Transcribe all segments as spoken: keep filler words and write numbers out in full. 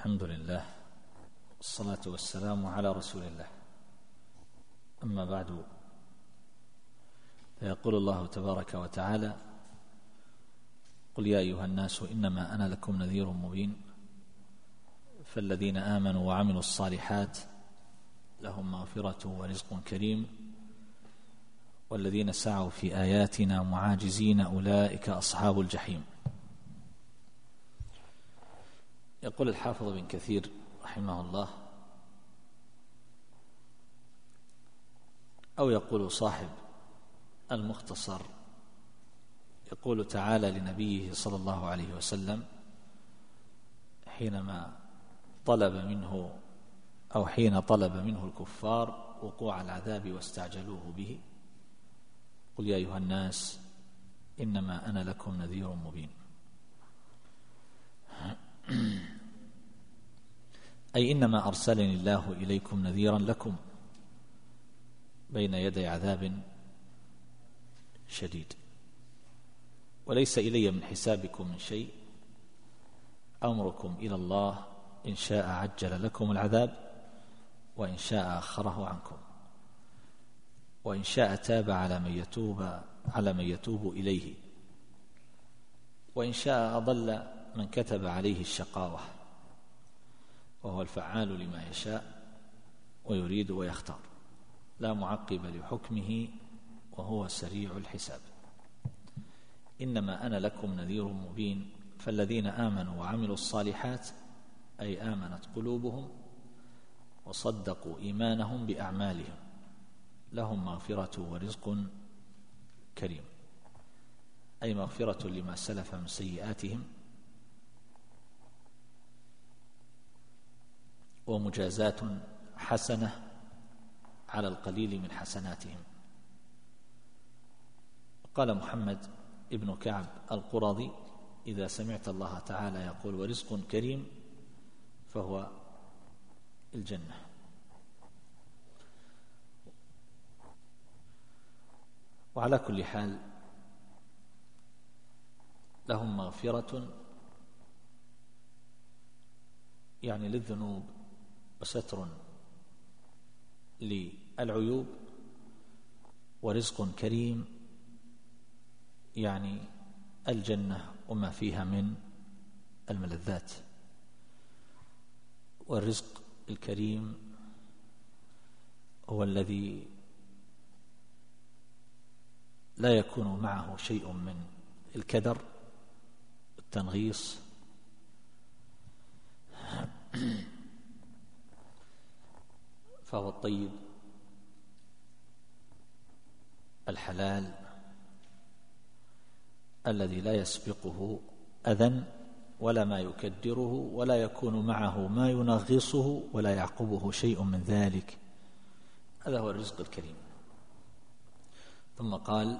الحمد لله والصلاة والسلام على رسول الله. أما بعد، فيقول الله تبارك وتعالى: قل يا أيها الناس إنما أنا لكم نذير مبين، فالذين آمنوا وعملوا الصالحات لهم مغفرة ورزق كريم، والذين سعوا في آياتنا معاجزين أولئك أصحاب الجحيم. يقول الحافظ بن كثير رحمه الله، أو يقول صاحب المختصر، يقول تعالى لنبيه صلى الله عليه وسلم حينما طلب منه أو حين طلب منه الكفار وقوع العذاب واستعجلوه به: قل يا أيها الناس إنما أنا لكم نذير مبين. أي إنما أرسلني الله إليكم نذيرا لكم بين يدي عذاب شديد، وليس إلي من حسابكم من شيء، أمركم إلى الله، إن شاء عجل لكم العذاب وإن شاء أخره عنكم، وإن شاء تاب على من يتوب على من يتوب إليه، وإن شاء أضل من كتب عليه الشقاوة، وهو الفعال لما يشاء ويريد ويختار، لا معقب لحكمه وهو سريع الحساب. إنما أنا لكم نذير مبين، فالذين آمنوا وعملوا الصالحات أي آمنت قلوبهم وصدقوا إيمانهم بأعمالهم لهم مغفرة ورزق كريم، أي مغفرة لما سلف من سيئاتهم ومجازاة حسنة على القليل من حسناتهم. قال محمد ابن كعب القرظي: إذا سمعت الله تعالى يقول ورزق كريم فهو الجنة. وعلى كل حال لهم مغفرة يعني للذنوب وستر للعيوب، ورزق كريم يعني الجنة وما فيها من الملذات. والرزق الكريم هو الذي لا يكون معه شيء من الكدر والتنغيص، فهو الطيب الحلال الذي لا يسبقه أذى ولا ما يكدره، ولا يكون معه ما ينغصه ولا يعقبه شيء من ذلك. هذا هو الرزق الكريم. ثم قال: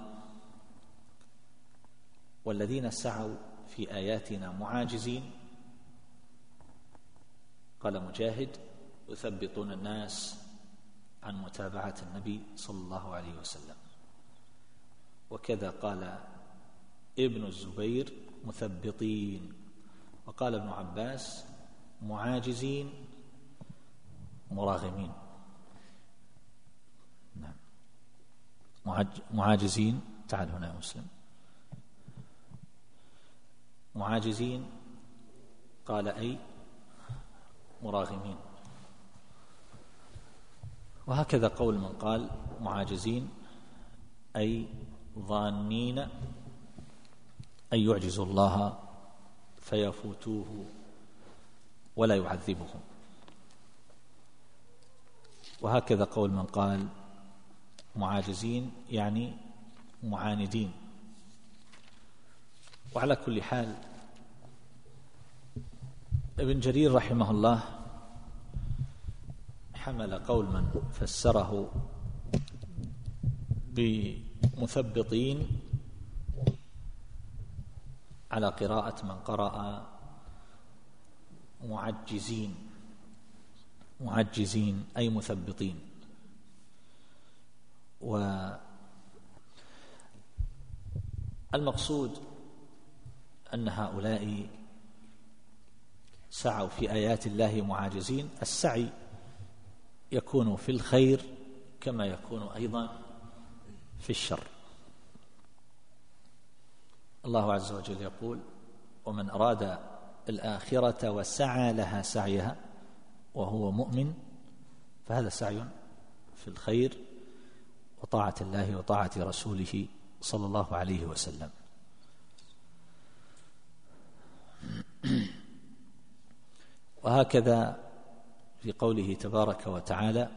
والذين سعوا في آياتنا معاجزين. قال مجاهد: يثبطون الناس عن متابعة النبي صلى الله عليه وسلم. وكذا قال ابن الزبير: مثبطين. وقال ابن عباس: معاجزين مراغمين. نعم، معاجزين. تعال هنا يا مسلم. معاجزين قال أي مراغمين. وهكذا قول من قال معاجزين أي ظانين أن يعجزوا الله فيفوتوه ولا يعذبهم. وهكذا قول من قال معاجزين يعني معاندين. وعلى كل حال ابن جرير رحمه الله حمل قول من فسره بمثبطين على قراءة من قرأ معجزين. معجزين أي مثبطين. والمقصود أن هؤلاء سعوا في آيات الله معاجزين، السعي يكون في الخير كما يكون أيضا في الشر. الله عز وجل يقول: ومن أراد الآخرة وسعى لها سعيها وهو مؤمن فهذا سعي في الخير وطاعة الله وطاعة رسوله صلى الله عليه وسلم. وهكذا في قوله تبارك وتعالى: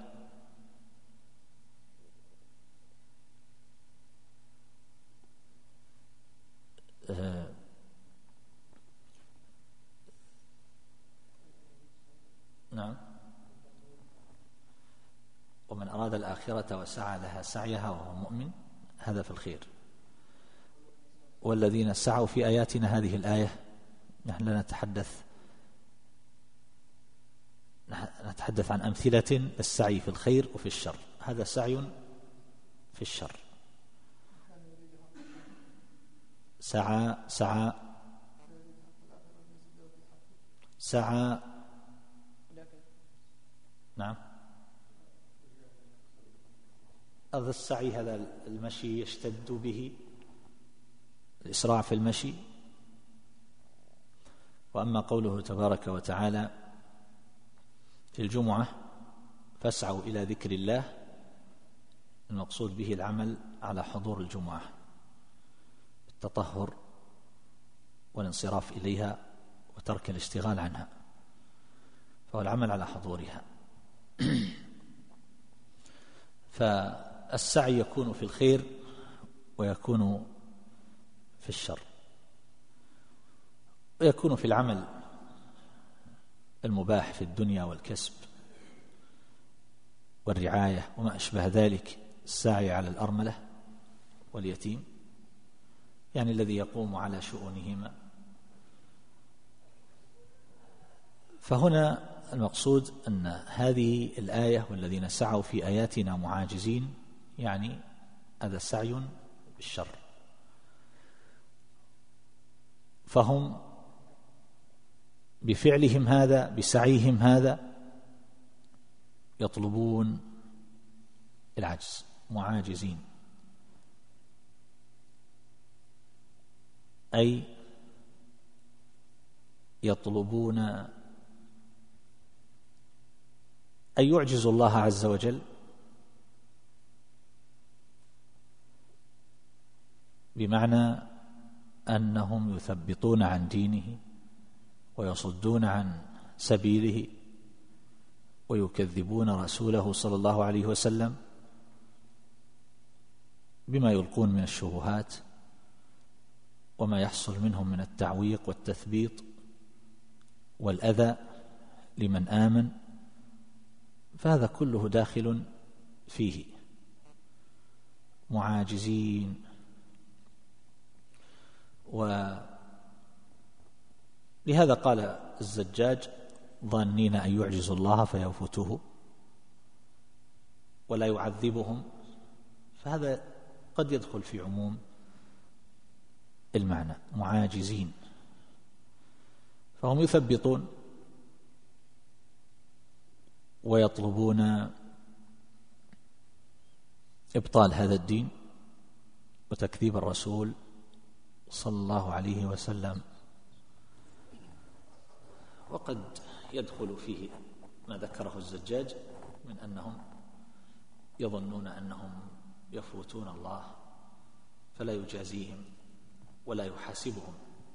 آه نعم ومن أراد الآخرة وسعى لها سعيها وهو مؤمن هذا في الخير. والذين سعوا في آياتنا، هذه الآية نحن لا نتحدث نتحدث عن أمثلة السعي في الخير وفي الشر، هذا سعي في الشر. سعى سعى سعى نعم هذا السعي، هذا المشي يشتد به، الإسراع في المشي. وأما قوله تبارك وتعالى في الجمعة: فاسعوا إلى ذكر الله، المقصود به العمل على حضور الجمعة، التطهر والانصراف إليها وترك الاشتغال عنها، فهو العمل على حضورها. فالسعي يكون في الخير ويكون في الشر، ويكون في العمل المباح في الدنيا والكسب والرعاية وما أشبه ذلك، السعي على الأرملة واليتيم، يعني الذي يقوم على شؤونهما. فهنا المقصود أن هذه الآية: والذين سعوا في آياتنا معاجزين، يعني هذا سعي بالشر، فهم بفعلهم هذا بسعيهم هذا يطلبون العجز، معاجزين، أي يطلبون أن يعجزوا الله عز وجل بمعنى أنهم يثبطون عن دينه ويصدون عن سبيله ويكذبون رسوله صلى الله عليه وسلم بما يلقون من الشبهات وما يحصل منهم من التعويق والتثبيط والأذى لمن آمن، فهذا كله داخل فيه. معاجزين، ولهذا قال الزجاج: ظانين أن يعجزوا الله فيفوتوه ولا يعذبهم، فهذا قد يدخل في عموم المعنى. معاجزين، فهم يثبطون ويطلبون إبطال هذا الدين وتكذيب الرسول صلى الله عليه وسلم. وقد يدخل فيه ما ذكره الزجاج من أنهم يظنون أنهم يفوتون الله فلا يجازيهم ولا يحاسبهم.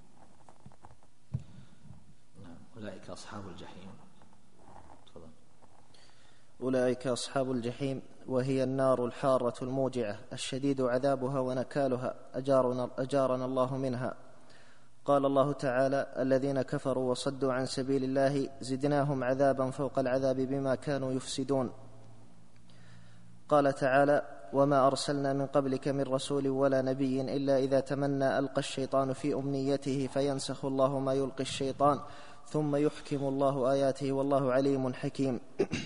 أولئك أصحاب الجحيم. تفضل. أولئك أصحاب الجحيم، وهي النار الحارة الموجعة الشديد عذابها ونكالها، أجارنا, أجارنا الله منها. قال الله تعالى: الذين كفروا وصدوا عن سبيل الله زدناهم عذابا فوق العذاب بما كانوا يفسدون. قال تعالى: وما أرسلنا من قبلك من رسول ولا نبي إلا إذا تمنى ألقى الشيطان في أمنيته فينسخ الله ما يلقي الشيطان ثم يحكم الله آياته والله عليم حكيم.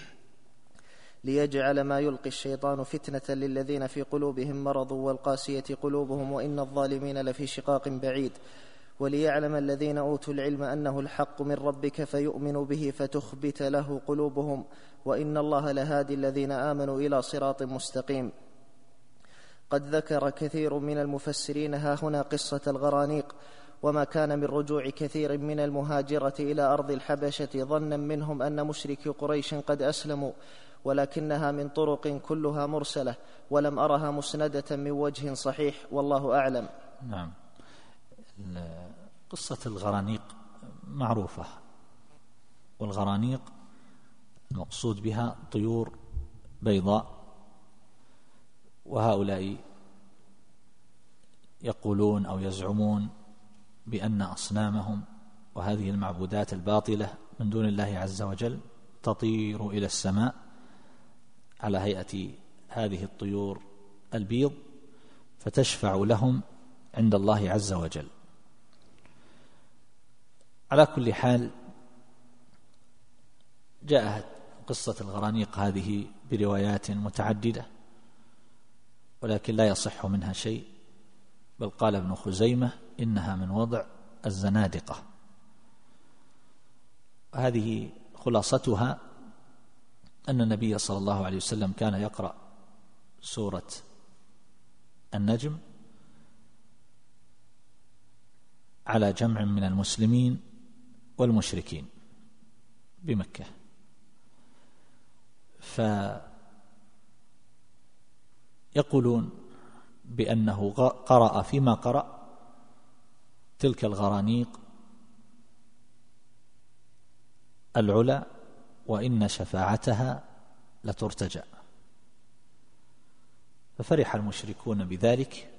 ليجعل ما يلقي الشيطان فتنة للذين في قلوبهم مرض والقاسية قلوبهم وإن الظالمين لفي شقاق بعيد. وليعلم الذين أوتوا العلم أنه الحق من ربك فيؤمنوا به فتخبت له قلوبهم وإن الله لهادي الذين آمنوا إلى صراط مستقيم. قد ذكر كثير من المفسرين هاهنا قصة الغرانيق وما كان من رجوع كثير من المهاجرة إلى أرض الحبشة ظنا منهم أن مشركي قريش قد أسلموا، ولكنها من طرق كلها مرسلة ولم أرها مسندة من وجه صحيح والله أعلم. نعم. قصة الغرانيق معروفة، والغرانيق المقصود بها طيور بيضاء، وهؤلاء يقولون أو يزعمون بأن أصنامهم وهذه المعبودات الباطلة من دون الله عز وجل تطير إلى السماء على هيئة هذه الطيور البيض فتشفع لهم عند الله عز وجل. على كل حال جاءت قصة الغرانيق هذه بروايات متعددة، ولكن لا يصح منها شيء، بل قال ابن خزيمة إنها من وضع الزنادقة. هذه خلاصتها أن النبي صلى الله عليه وسلم كان يقرأ سورة النجم على جمع من المسلمين والمشركين بمكة، فيقولون بأنه قرأ فيما قرأ تلك الغرانيق العلا وإن شفاعتها لترتجى، ففرح المشركون بذلك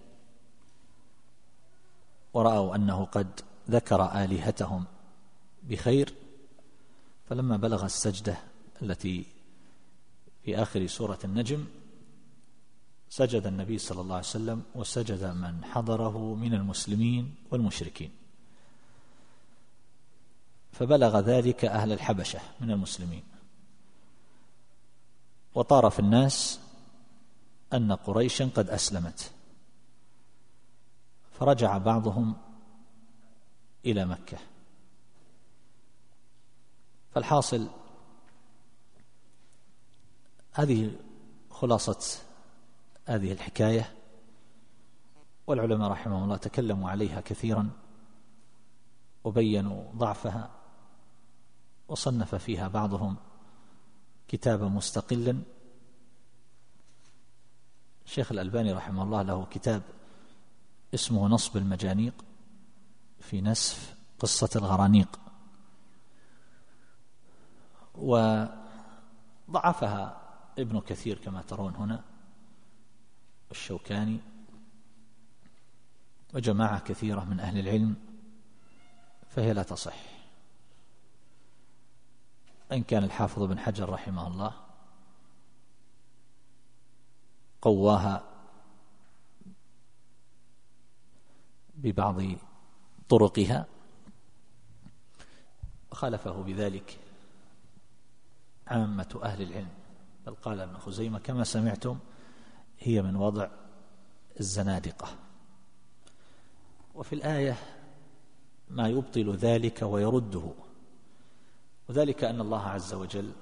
ورأوا أنه قد ذكر آلهتهم بخير، فلما بلغ السجدة التي في آخر سورة النجم سجد النبي صلى الله عليه وسلم وسجد من حضره من المسلمين والمشركين، فبلغ ذلك أهل الحبشة من المسلمين، وطار في الناس أن قريشا قد أسلمت، فرجع بعضهم إلى مكة. فالحاصل هذه خلاصة هذه الحكاية، والعلماء رحمهم الله تكلموا عليها كثيرا وبينوا ضعفها، وصنف فيها بعضهم كتابا مستقلا. الشيخ الألباني رحمه الله له كتاب اسمه نصب المجانيق في نسف قصة الغرانيق، وضعفها ابن كثير كما ترون هنا، الشوكاني وجماعة كثيرة من أهل العلم، فهي لا تصح. إن كان الحافظ بن حجر رحمه الله قواها ببعض طرقها، خالفه بذلك عامة أهل العلم، بل قال ابن خزيمة كما سمعتم هي من وضع الزنادقة. وفي الآية ما يبطل ذلك ويرده، وذلك أن الله عز وجل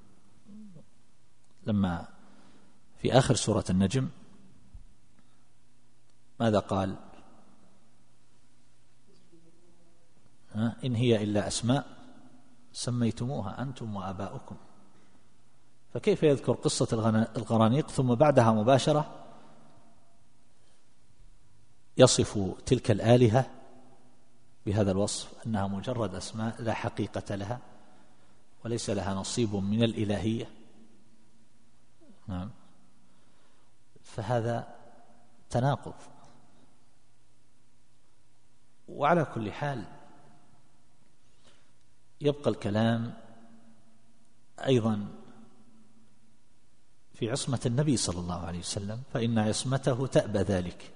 لما في آخر سورة النجم ماذا قال؟ إن هي إلا أسماء سميتموها أنتم وآباؤكم. فكيف يذكر قصة الغرانيق ثم بعدها مباشرة يصف تلك الآلهة بهذا الوصف أنها مجرد أسماء لا حقيقة لها وليس لها نصيب من الإلهية؟ نعم، فهذا تناقض. وعلى كل حال يبقى الكلام أيضا في عصمة النبي صلى الله عليه وسلم، فإن عصمته تأبى ذلك.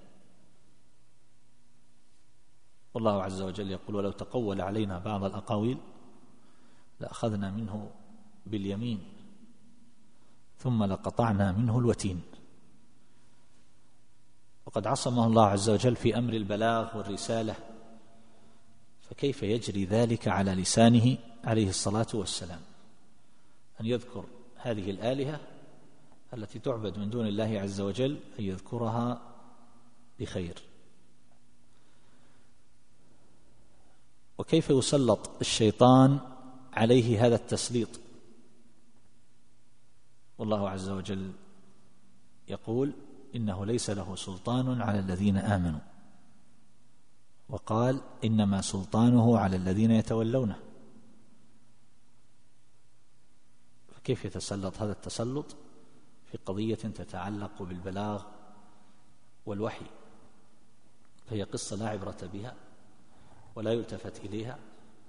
والله عز وجل يقول ولو تقول علينا بعض الأقاويل لأخذنا منه باليمين ثم لقطعنا منه الوتين. وقد عصمه الله عز وجل في أمر البلاغ والرسالة فكيف يجري ذلك على لسانه عليه الصلاة والسلام، أن يذكر هذه الآلهة التي تعبد من دون الله عز وجل، أن يذكرها بخير؟ وكيف يسلط الشيطان عليه هذا التسليط؟ والله عز وجل يقول: إنه ليس له سلطان على الذين آمنوا، وقال: إنما سلطانه على الذين يتولونه. فكيف يتسلط هذا التسلط في قضية تتعلق بالبلاغ والوحي؟ فهي قصة لا عبرة بها ولا يلتفت إليها.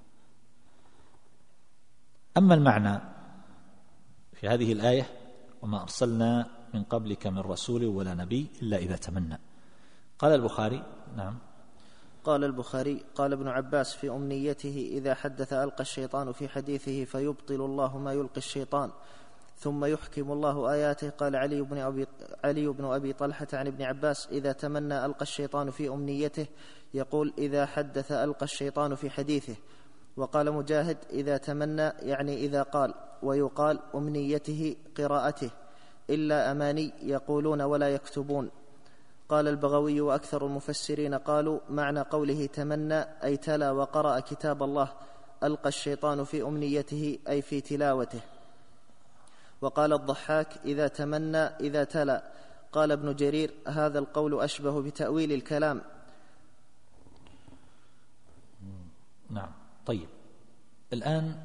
أما المعنى في هذه الآية: وما أرسلنا من قبلك من رسول ولا نبي إلا إذا تمنى. قال البخاري: نعم. قال البخاري: قال ابن عباس في أمنيته: إذا حدث ألقى الشيطان في حديثه فيبطل الله ما يلقي الشيطان ثم يحكم الله آياته. قال علي بن أبي, علي بن أبي طلحة عن ابن عباس: إذا تمنى ألقى الشيطان في أمنيته، يقول: إذا حدث ألقى الشيطان في حديثه. وقال مجاهد: إذا تمنى يعني إذا قال. ويقال أمنيته قراءته، إلا أماني يقولون ولا يكتبون. قال البغوي: وأكثر المفسرين قالوا معنى قوله تمنى أي تلا وقرأ كتاب الله، ألقى الشيطان في أمنيته أي في تلاوته. وقال الضحاك: إذا تمنى إذا تلا. قال ابن جرير: هذا القول أشبه بتأويل الكلام. نعم. طيب، الآن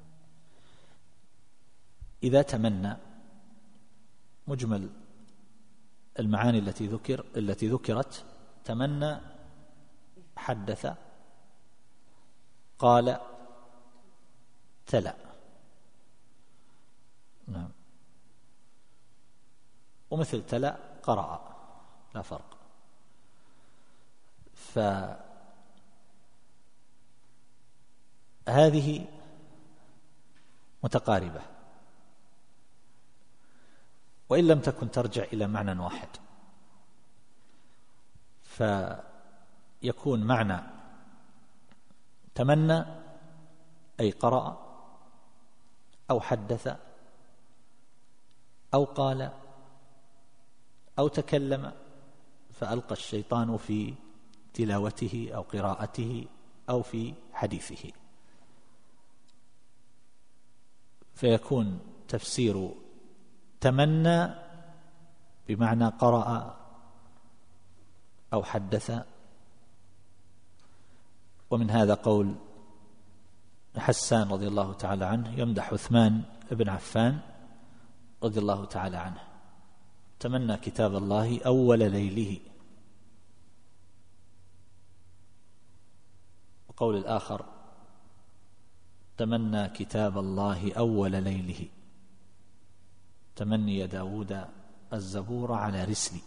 إذا تمنى مجمل المعاني التي ذكر التي ذكرت: تمنى، حدث، قال، تلا. نعم. ومثل تلا قرأ، لا فرق. فهذه متقاربة، وإن لم تكن ترجع إلى معنى واحد، فيكون معنى تمنى أي قرأ أو حدث أو قال أو تكلم، فألقى الشيطان في تلاوته أو قراءته أو في حديثه. فيكون تفسير تمنى بمعنى قرأ أو حدث. ومن هذا قول حسان رضي الله تعالى عنه يمدح عثمان بن عفان رضي الله تعالى عنه: تمنى كتاب الله أول ليله. وقول الآخر: تمنى كتاب الله أول ليله، تمني داود الزبور على رسلي.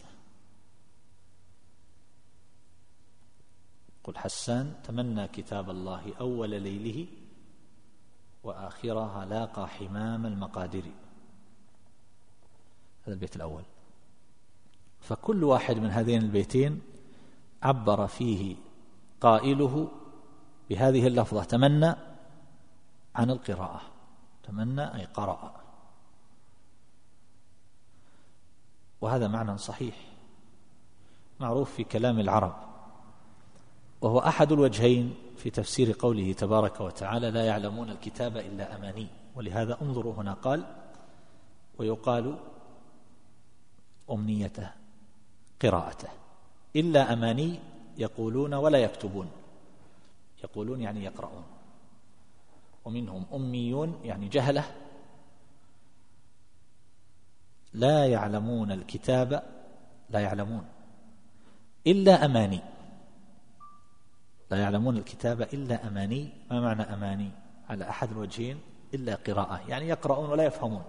قل حسان: تمنى كتاب الله أول ليله وآخرها لاقى حمام المقادر. هذا البيت الأول. فكل واحد من هذين البيتين عبر فيه قائله بهذه اللفظة تمنى عن القراءة. تمنى أي قرأ، وهذا معنى صحيح معروف في كلام العرب، وهو أحد الوجهين في تفسير قوله تبارك وتعالى: لا يعلمون الكتاب إلا أماني. ولهذا انظروا هنا قال: ويقال أمنيته قراءته، إلا أماني يقولون ولا يكتبون. يقولون يعني يقرؤون. ومنهم أميون يعني جهلة لا يعلمون الكتاب، لا يعلمون إلا أماني، لا يعلمون الكتاب إلا أماني. ما معنى أماني؟ على أحد الوجهين: إلا قراءة، يعني يقرؤون ولا يفهمون،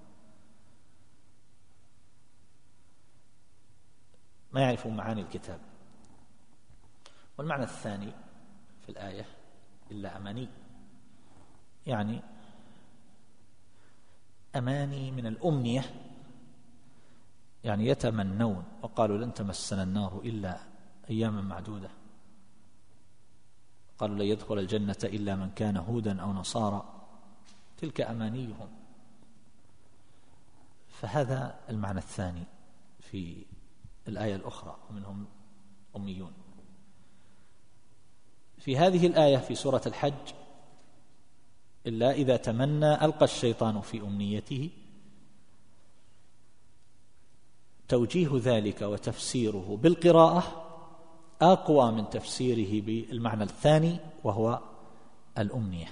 ما يعرفون معاني الكتاب. والمعنى الثاني في الآية: إلا أماني، يعني أماني من الأمنية، يعني يتمنون. وقالوا: لن تمسنا النار إلا أياما معدودة. قالوا لن يدخل الجنة إلا من كان هودا أو نصارى، تلك أمانيهم. فهذا المعنى الثاني في الآية الأخرى، ومنهم أميون. في هذه الآية في سورة الحج: إلا إذا تمنى ألقى الشيطان في أمنيته، توجيه ذلك وتفسيره بالقراءة أقوى من تفسيره بالمعنى الثاني وهو الأمنية،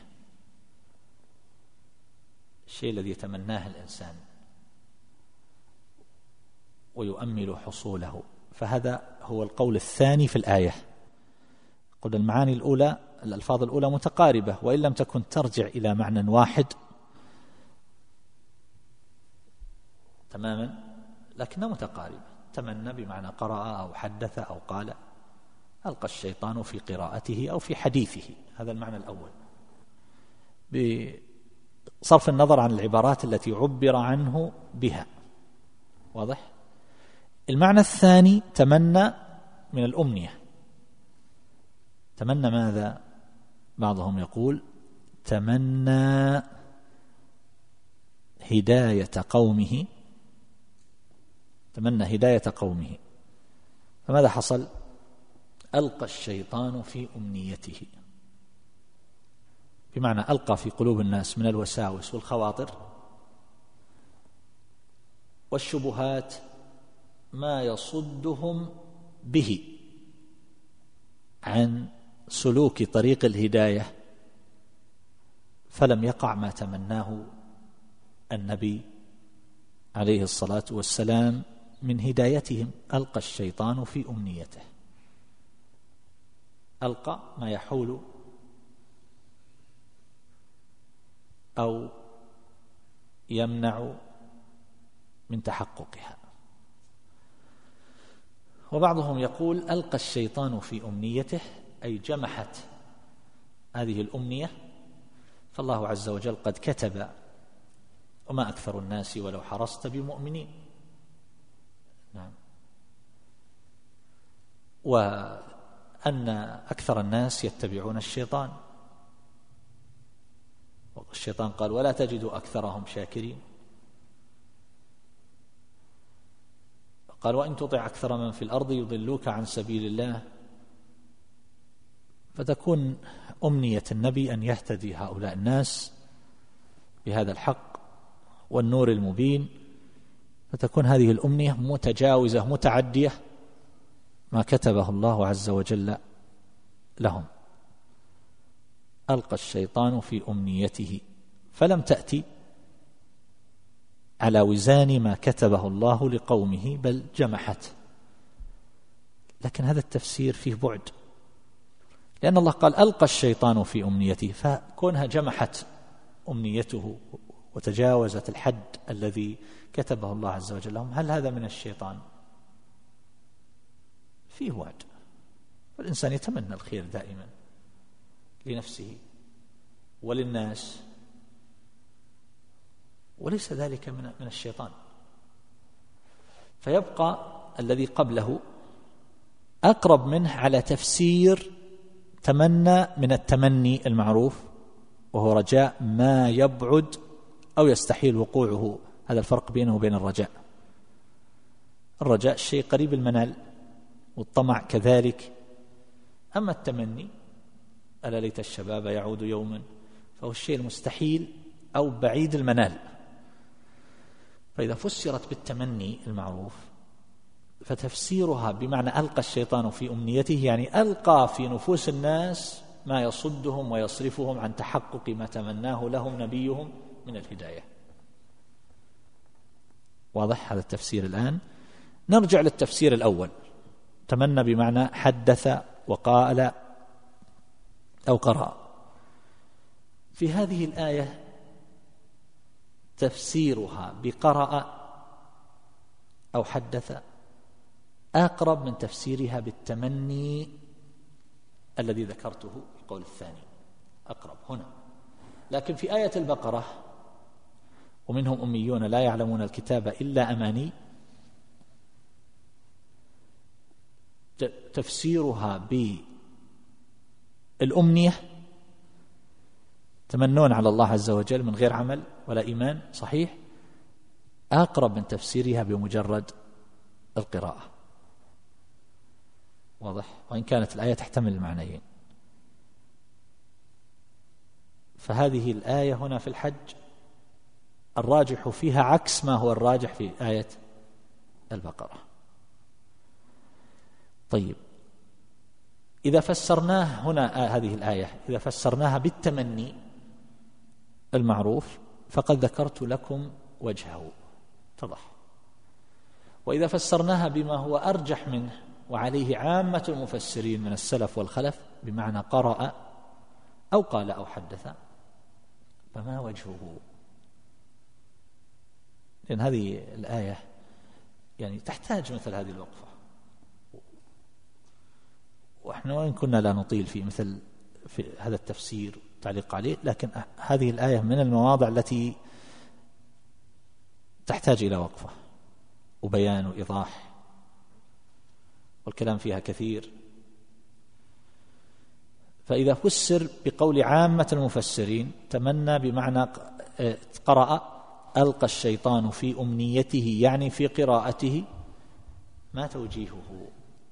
الشيء الذي يتمناه الإنسان ويؤمل حصوله. فهذا هو القول الثاني في الآية. قل المعاني الأولى، الألفاظ الأولى متقاربة، وإن لم تكن ترجع إلى معنى واحد تماما، لكنها متقاربة. تمنى بمعنى قرأ أو حدث أو قال، ألقى الشيطان في قراءته أو في حديثه، هذا المعنى الأول، بصرف النظر عن العبارات التي عبر عنه بها. واضح؟ المعنى الثاني تمنى من الأمنية. تمنى ماذا؟ بعضهم يقول تمنى هداية قومه، تمنى هداية قومه. فماذا حصل؟ ألقى الشيطان في أمنيته، بمعنى ألقى في قلوب الناس من الوساوس والخواطر والشبهات ما يصدهم به عن سلوك طريق الهداية، فلم يقع ما تمناه النبي عليه الصلاة والسلام من هدايتهم. ألقى الشيطان في أمنيته، ألقى ما يحول أو يمنع من تحققها. وبعضهم يقول ألقى الشيطان في أمنيته، أي جمحت هذه الأمنية، فالله عز وجل قد كتب: وما أكثر الناس ولو حرصت بمؤمنين. نعم. وأن أكثر الناس يتبعون الشيطان، والشيطان قال: ولا تجد أكثرهم شاكرين. قال: وإن تطع أكثر من في الأرض يضلوك عن سبيل الله. فتكون أمنية النبي أن يهتدي هؤلاء الناس بهذا الحق والنور المبين، فتكون هذه الأمنية متجاوزة متعدية ما كتبه الله عز وجل لهم. ألقى الشيطان في أمنيته، فلم تأتي على وزان ما كتبه الله لقومه، بل جمحت. لكن هذا التفسير فيه بعد، لأن الله قال ألقى الشيطان في أمنيته، فكونها جمحت أمنيته وتجاوزت الحد الذي كتبه الله عز وجل لهم، هل هذا من الشيطان؟ فيه وعد. فالإنسان يتمنى الخير دائما لنفسه وللناس، وليس ذلك من من الشيطان. فيبقى الذي قبله أقرب منه على تفسير تمنى من التمني المعروف، وهو رجاء ما يبعد أو يستحيل وقوعه. هذا الفرق بينه وبين الرجاء. الرجاء شيء قريب المنال، والطمع كذلك. أما التمني، ألا ليت الشباب يعود يوما، فهو الشيء المستحيل أو بعيد المنال. فإذا فسرت بالتمني المعروف، فتفسيرها بمعنى ألقى الشيطان في أمنيته، يعني ألقى في نفوس الناس ما يصدهم ويصرفهم عن تحقق ما تمناه لهم نبيهم من الهداية. واضح هذا التفسير الآن؟ نرجع للتفسير الأول، تمنى بمعنى حدث وقال أو قرأ. في هذه الآية تفسيرها بقرأ أو حدث أقرب من تفسيرها بالتمني الذي ذكرته في القول الثاني، أقرب هنا. لكن في آية البقرة: ومنهم أميون لا يعلمون الكتاب إلا أماني، تفسيرها الأمنية تمنون على الله عز وجل من غير عمل ولا إيمان صحيح أقرب من تفسيرها بمجرد القراءة. واضح؟ وإن كانت الآية تحتمل المعنيين. فهذه الآية هنا في الحج الراجح فيها عكس ما هو الراجح في آية البقرة. طيب، إذا فسرناه هنا آه هذه الآية إذا فسرناها بالتمني المعروف فقد ذكرت لكم وجهه، اتضح. وإذا فسرناها بما هو أرجح منه وعليه عامة المفسرين من السلف والخلف بمعنى قرأ أو قال أو حدث، فما وجهه؟ لأن هذه الآية يعني تحتاج مثل هذه الوقفة، وإحنا وإن كنا لا نطيل في مثل في هذا التفسير تعليق عليه، لكن هذه الآية من المواضع التي تحتاج إلى وقفة وبيان وإيضاح، والكلام فيها كثير. فإذا فسر بقول عامة المفسرين تمنى بمعنى قرأ ألقى الشيطان في أمنيته يعني في قراءته، ما توجيهه؟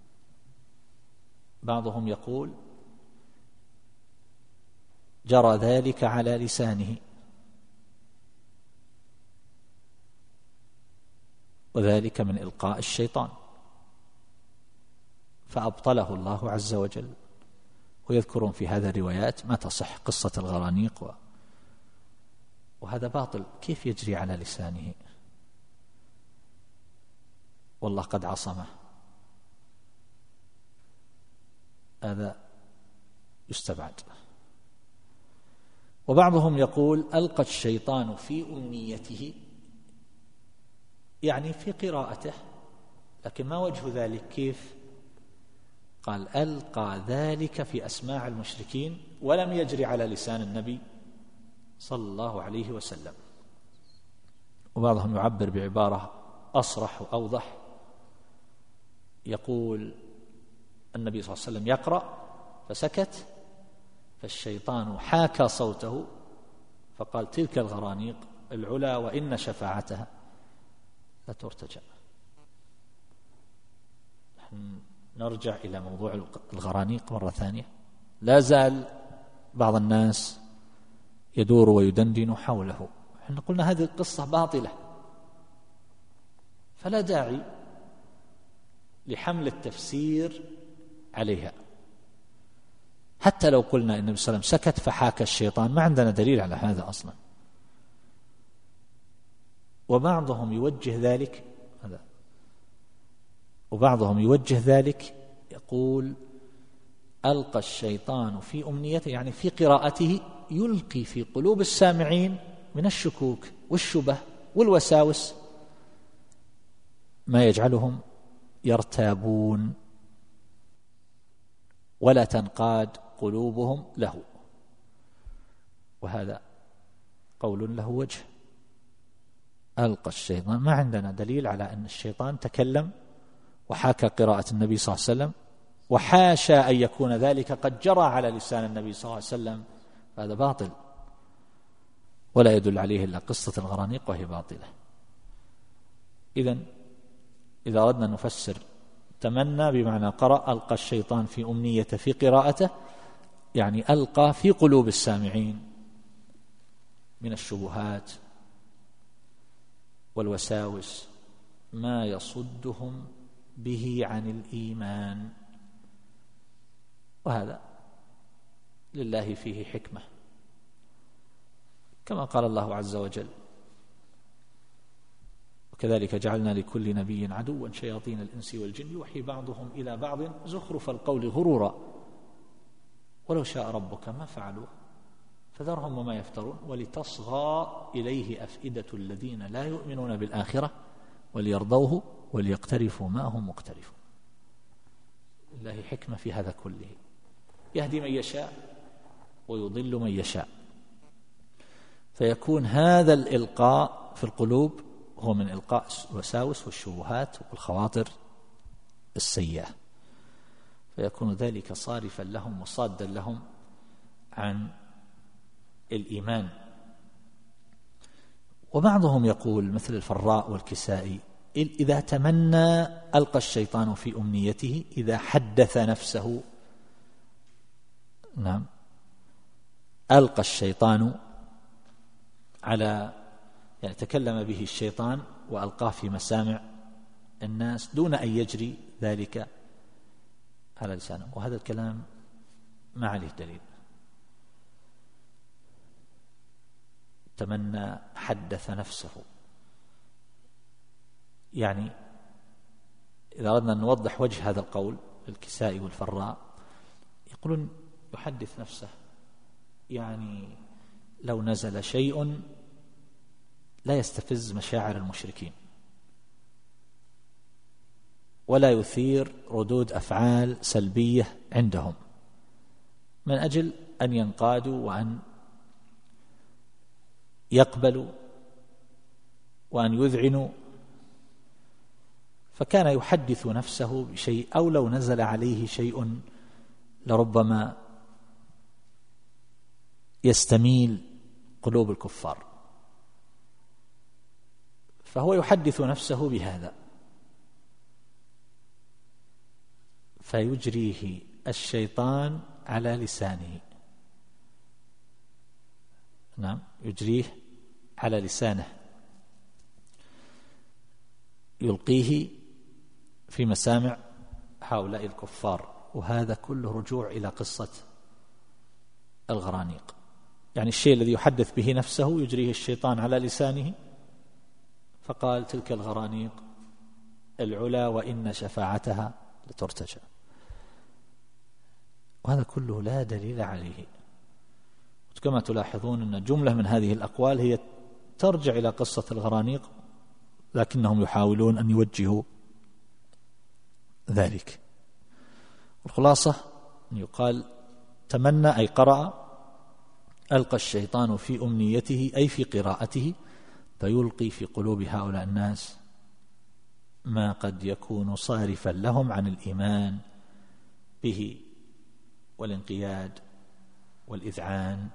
بعضهم يقول جرى ذلك على لسانه، وذلك من إلقاء الشيطان، فأبطله الله عز وجل. ويذكرون في هذا الروايات ما تصح قصة الغرانيق و... وهذا باطل. كيف يجري على لسانه؟ والله قد عصمه. هذا يستبعد. وبعضهم يقول ألقى الشيطان في أمنيته يعني في قراءته، لكن ما وجه ذلك؟ كيف؟ قال ألقى ذلك في أسماع المشركين ولم يجري على لسان النبي صلى الله عليه وسلم. وبعضهم يعبر بعبارة أصرح وأوضح، يقول النبي صلى الله عليه وسلم يقرأ فسكت، فالشيطان حاكى صوته فقال تلك الغرانيق العلا وإن شفاعتها لا ترتجى. نرجع إلى موضوع الغرانيق مرة ثانية. لا زال بعض الناس يدور ويدندن حوله. احنا قلنا هذه القصة باطلة، فلا داعي لحمل التفسير عليها. حتى لو قلنا إن النبي صلى الله عليه وسلم سكت فحاك الشيطان، ما عندنا دليل على هذا أصلا. وبعضهم يوجه ذلك هذا وبعضهم يوجه ذلك يقول ألقى الشيطان في أمنيته يعني في قراءته، يلقي في قلوب السامعين من الشكوك والشبه والوساوس ما يجعلهم يرتابون ولا تنقاد قلوبهم له. وهذا قول له وجه. ألقى الشيطان، ما عندنا دليل على أن الشيطان تكلم وحاكى قراءة النبي صلى الله عليه وسلم، وحاشا أن يكون ذلك قد جرى على لسان النبي صلى الله عليه وسلم، فهذا باطل ولا يدل عليه إلا قصة الغرانيق وهي باطلة. إذن إذا أردنا نفسر تمنى بمعنى قرأ ألقى الشيطان في أمنية في قراءته، يعني ألقى في قلوب السامعين من الشبهات والوساوس ما يصدهم به عن الإيمان، وهذا لله فيه حكمة، كما قال الله عز وجل وكذلك جعلنا لكل نبي عدوا شياطين الإنس والجن يوحي بعضهم إلى بعض زخرف القول غرورا ولو شاء ربك ما فعلوه فذرهم وما يفترون ولتصغى إليه أفئدة الذين لا يؤمنون بالآخرة وليرضوه وليقترفوا ما هم مقترفون. لله حكمة في هذا كله، يهدي من يشاء ويضل من يشاء، فيكون هذا الإلقاء في القلوب هو من إلقاء الوساوس والشبهات والخواطر السيئة، فيكون ذلك صارفا لهم وصادا لهم عن الإيمان. وبعضهم يقول مثل الفراء والكسائي: إذا تمنى ألقى الشيطان في أمنيته إذا حدث نفسه. نعم، ألقى الشيطان على يعني تكلم به الشيطان وألقاه في مسامع الناس دون أن يجري ذلك على لسانه، وهذا الكلام ما عليه دليل. تمنى حدث نفسه، يعني إذا أردنا أن نوضح وجه هذا القول الكسائي والفراء، يقولون يحدث نفسه يعني لو نزل شيء لا يستفز مشاعر المشركين ولا يثير ردود أفعال سلبية عندهم، من أجل أن ينقادوا وأن يقبلوا وأن يذعنوا، فكان يحدث نفسه بشيء، أو لو نزل عليه شيء لربما يستميل قلوب الكفار، فهو يحدث نفسه بهذا، فيجريه الشيطان على لسانه. نعم، يجريه على لسانه، يلقيه في مسامع هؤلاء الكفار. وهذا كله رجوع إلى قصة الغرانيق، يعني الشيء الذي يحدث به نفسه يجريه الشيطان على لسانه، فقال: تلك الغرانيق العلا وإن شفاعتها لترتجى. وهذا كله لا دليل عليه. كما تلاحظون أن جملة من هذه الأقوال هي ترجع إلى قصة الغرانيق، لكنهم يحاولون أن يوجهوا ذلك. والخلاصة أن يقال تمنى أي قرأ، ألقى الشيطان في أمنيته أي في قراءته، فيلقي في قلوب هؤلاء الناس ما قد يكون صارفا لهم عن الإيمان به والانقياد والإذعان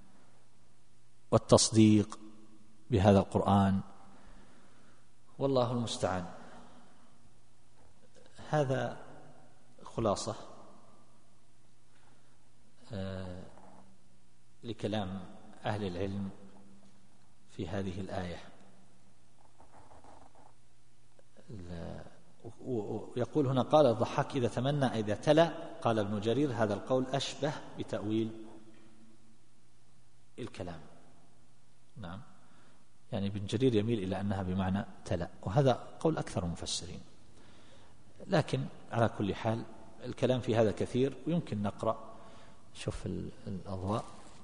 والتصديق بهذا القرآن، والله المستعان. هذا خلاصة آه لكلام أهل العلم في هذه الآية. ويقول هنا: قال الضحاك: إذا تمنى إذا تلا. قال ابن جرير: هذا القول أشبه بتأويل الكلام. نعم، يعني ابن جرير يميل إلى أنها بمعنى تلا، وهذا قول أكثر المفسرين. لكن على كل حال الكلام في هذا كثير، ويمكن نقرأ شوف الأضواء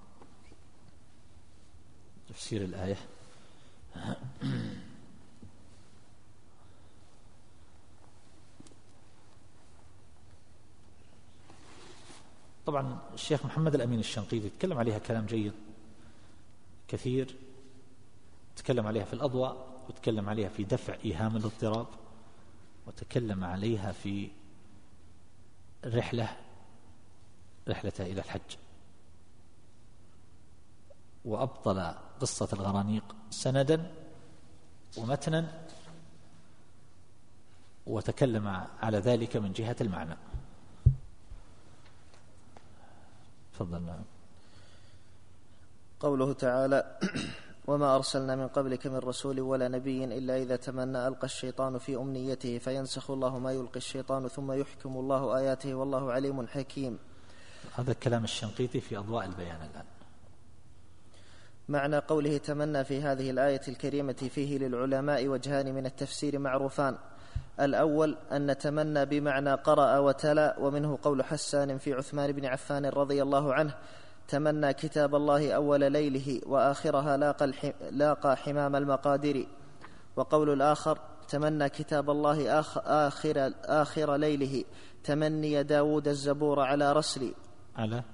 تفسير الآية. طبعا الشيخ محمد الأمين الشنقيطي تكلم عليها كلام جيد كثير، تكلم عليها في الأضواء، وتكلم عليها في دفع إيهام الاضطراب، وتكلم عليها في الرحلة رحلة إلى الحج، وأبطل قصة الغرانيق سندا ومتنا، وتكلم على ذلك من جهة المعنى. تفضل. قوله تعالى: وما أرسلنا من قبلك من رسول ولا نبي إلا إذا تمنى ألقى الشيطان في أمنيته فينسخ الله ما يلقي الشيطان ثم يحكم الله آياته والله عليم حكيم. هذا كلام الشنقيطي في أضواء البيان الآن. معنى قوله تمنى في هذه الآية الكريمة فيه للعلماء وجهان من التفسير معروفان: الأول أن تمنى بمعنى قرأ وتلا، ومنه قول حسان في عثمان بن عفان رضي الله عنه: تمنى كتاب الله أول ليله وآخرها لاقى, لاقى حمام المقادير. وقول الآخر: تمنى كتاب الله آخر, آخر ليله تمني داود الزبور على رسلي. على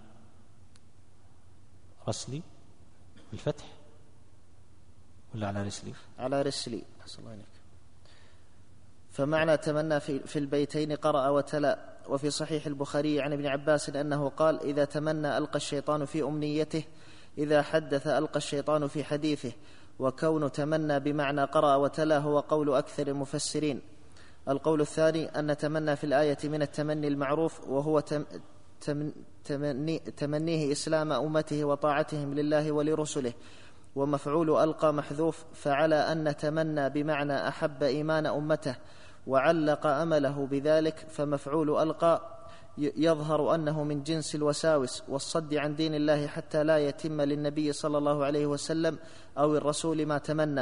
رسلي بالفتح ولا على رسلي؟ على رسلي. فمعنى تمنى في البيتين قرأ وتلا وفي صحيح البخاري عن ابن عباس أنه قال: إذا تمنى ألقى الشيطان في أمنيته، إذا حدث ألقى الشيطان في حديثه. وكون تمنى بمعنى قرأ وتلا هو قول أكثر المفسرين. القول الثاني أن تمنى في الآية من التمني المعروف، وهو تم تم تمني تمنيه إسلام أمته وطاعتهم لله ولرسله، ومفعول ألقى محذوف، فعلى أن تمنى بمعنى أحب إيمان أمته وعلق أمله بذلك، فمفعول ألقى يظهر أنه من جنس الوساوس والصد عن دين الله حتى لا يتم للنبي صلى الله عليه وسلم أو الرسول ما تمنى.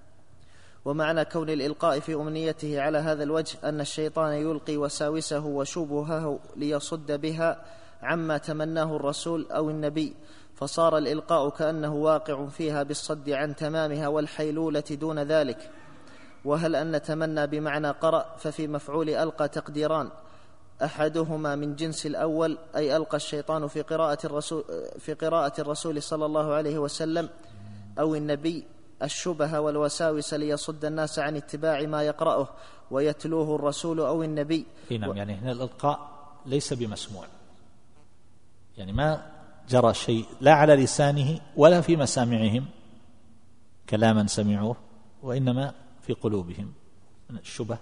ومعنى كون الإلقاء في أمنيته على هذا الوجه أن الشيطان يلقي وساوسه وشبهه ليصد بها عما تمناه الرسول أو النبي، فصار الإلقاء كأنه واقع فيها بالصد عن تمامها والحيلولة دون ذلك. وهل أن تمنى بمعنى قرأ، ففي مفعول ألقى تقديران: أحدهما من جنس الأول، أي ألقى الشيطان في قراءة الرسول, في قراءة الرسول صلى الله عليه وسلم أو النبي الشبه والوساوس ليصد الناس عن اتباع ما يقرأه ويتلوه الرسول أو النبي. نعم، و... يعني هنا الإلقاء ليس بمسموع، يعني ما جرى شيء لا على لسانه ولا في مسامعهم كلاما سمعوه، وإنما في قلوبهم من الشبه.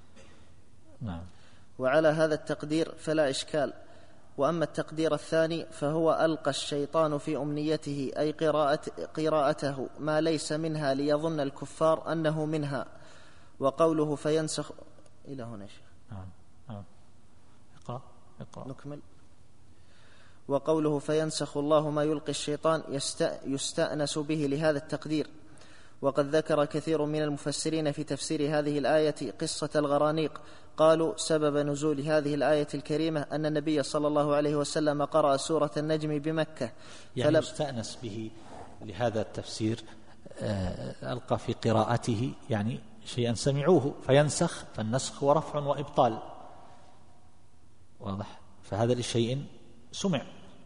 نعم. وعلى هذا التقدير فلا إشكال. وأما التقدير الثاني فهو ألقى الشيطان في أمنيته، أي قراءة قراءته ما ليس منها ليظن الكفار أنه منها. وقوله فينسخ إلى هنا شيء. نعم نعم. اقرأ اقرأ نكمل. وقوله فينسخ الله ما يلقي الشيطان يستأنس به لهذا التقدير. وقد ذكر كثير من المفسرين في تفسير هذه الآية قصة الغرانيق، قالوا سبب نزول هذه الآية الكريمة أن النبي صلى الله عليه وسلم قرأ سورة النجم بمكة، يعني يستأنس به لهذا التفسير. ألقى في قراءته يعني شيئا سمعوه، فينسخ، فالنسخ هو رفع وإبطال، واضح؟ فهذا لشيء سمع،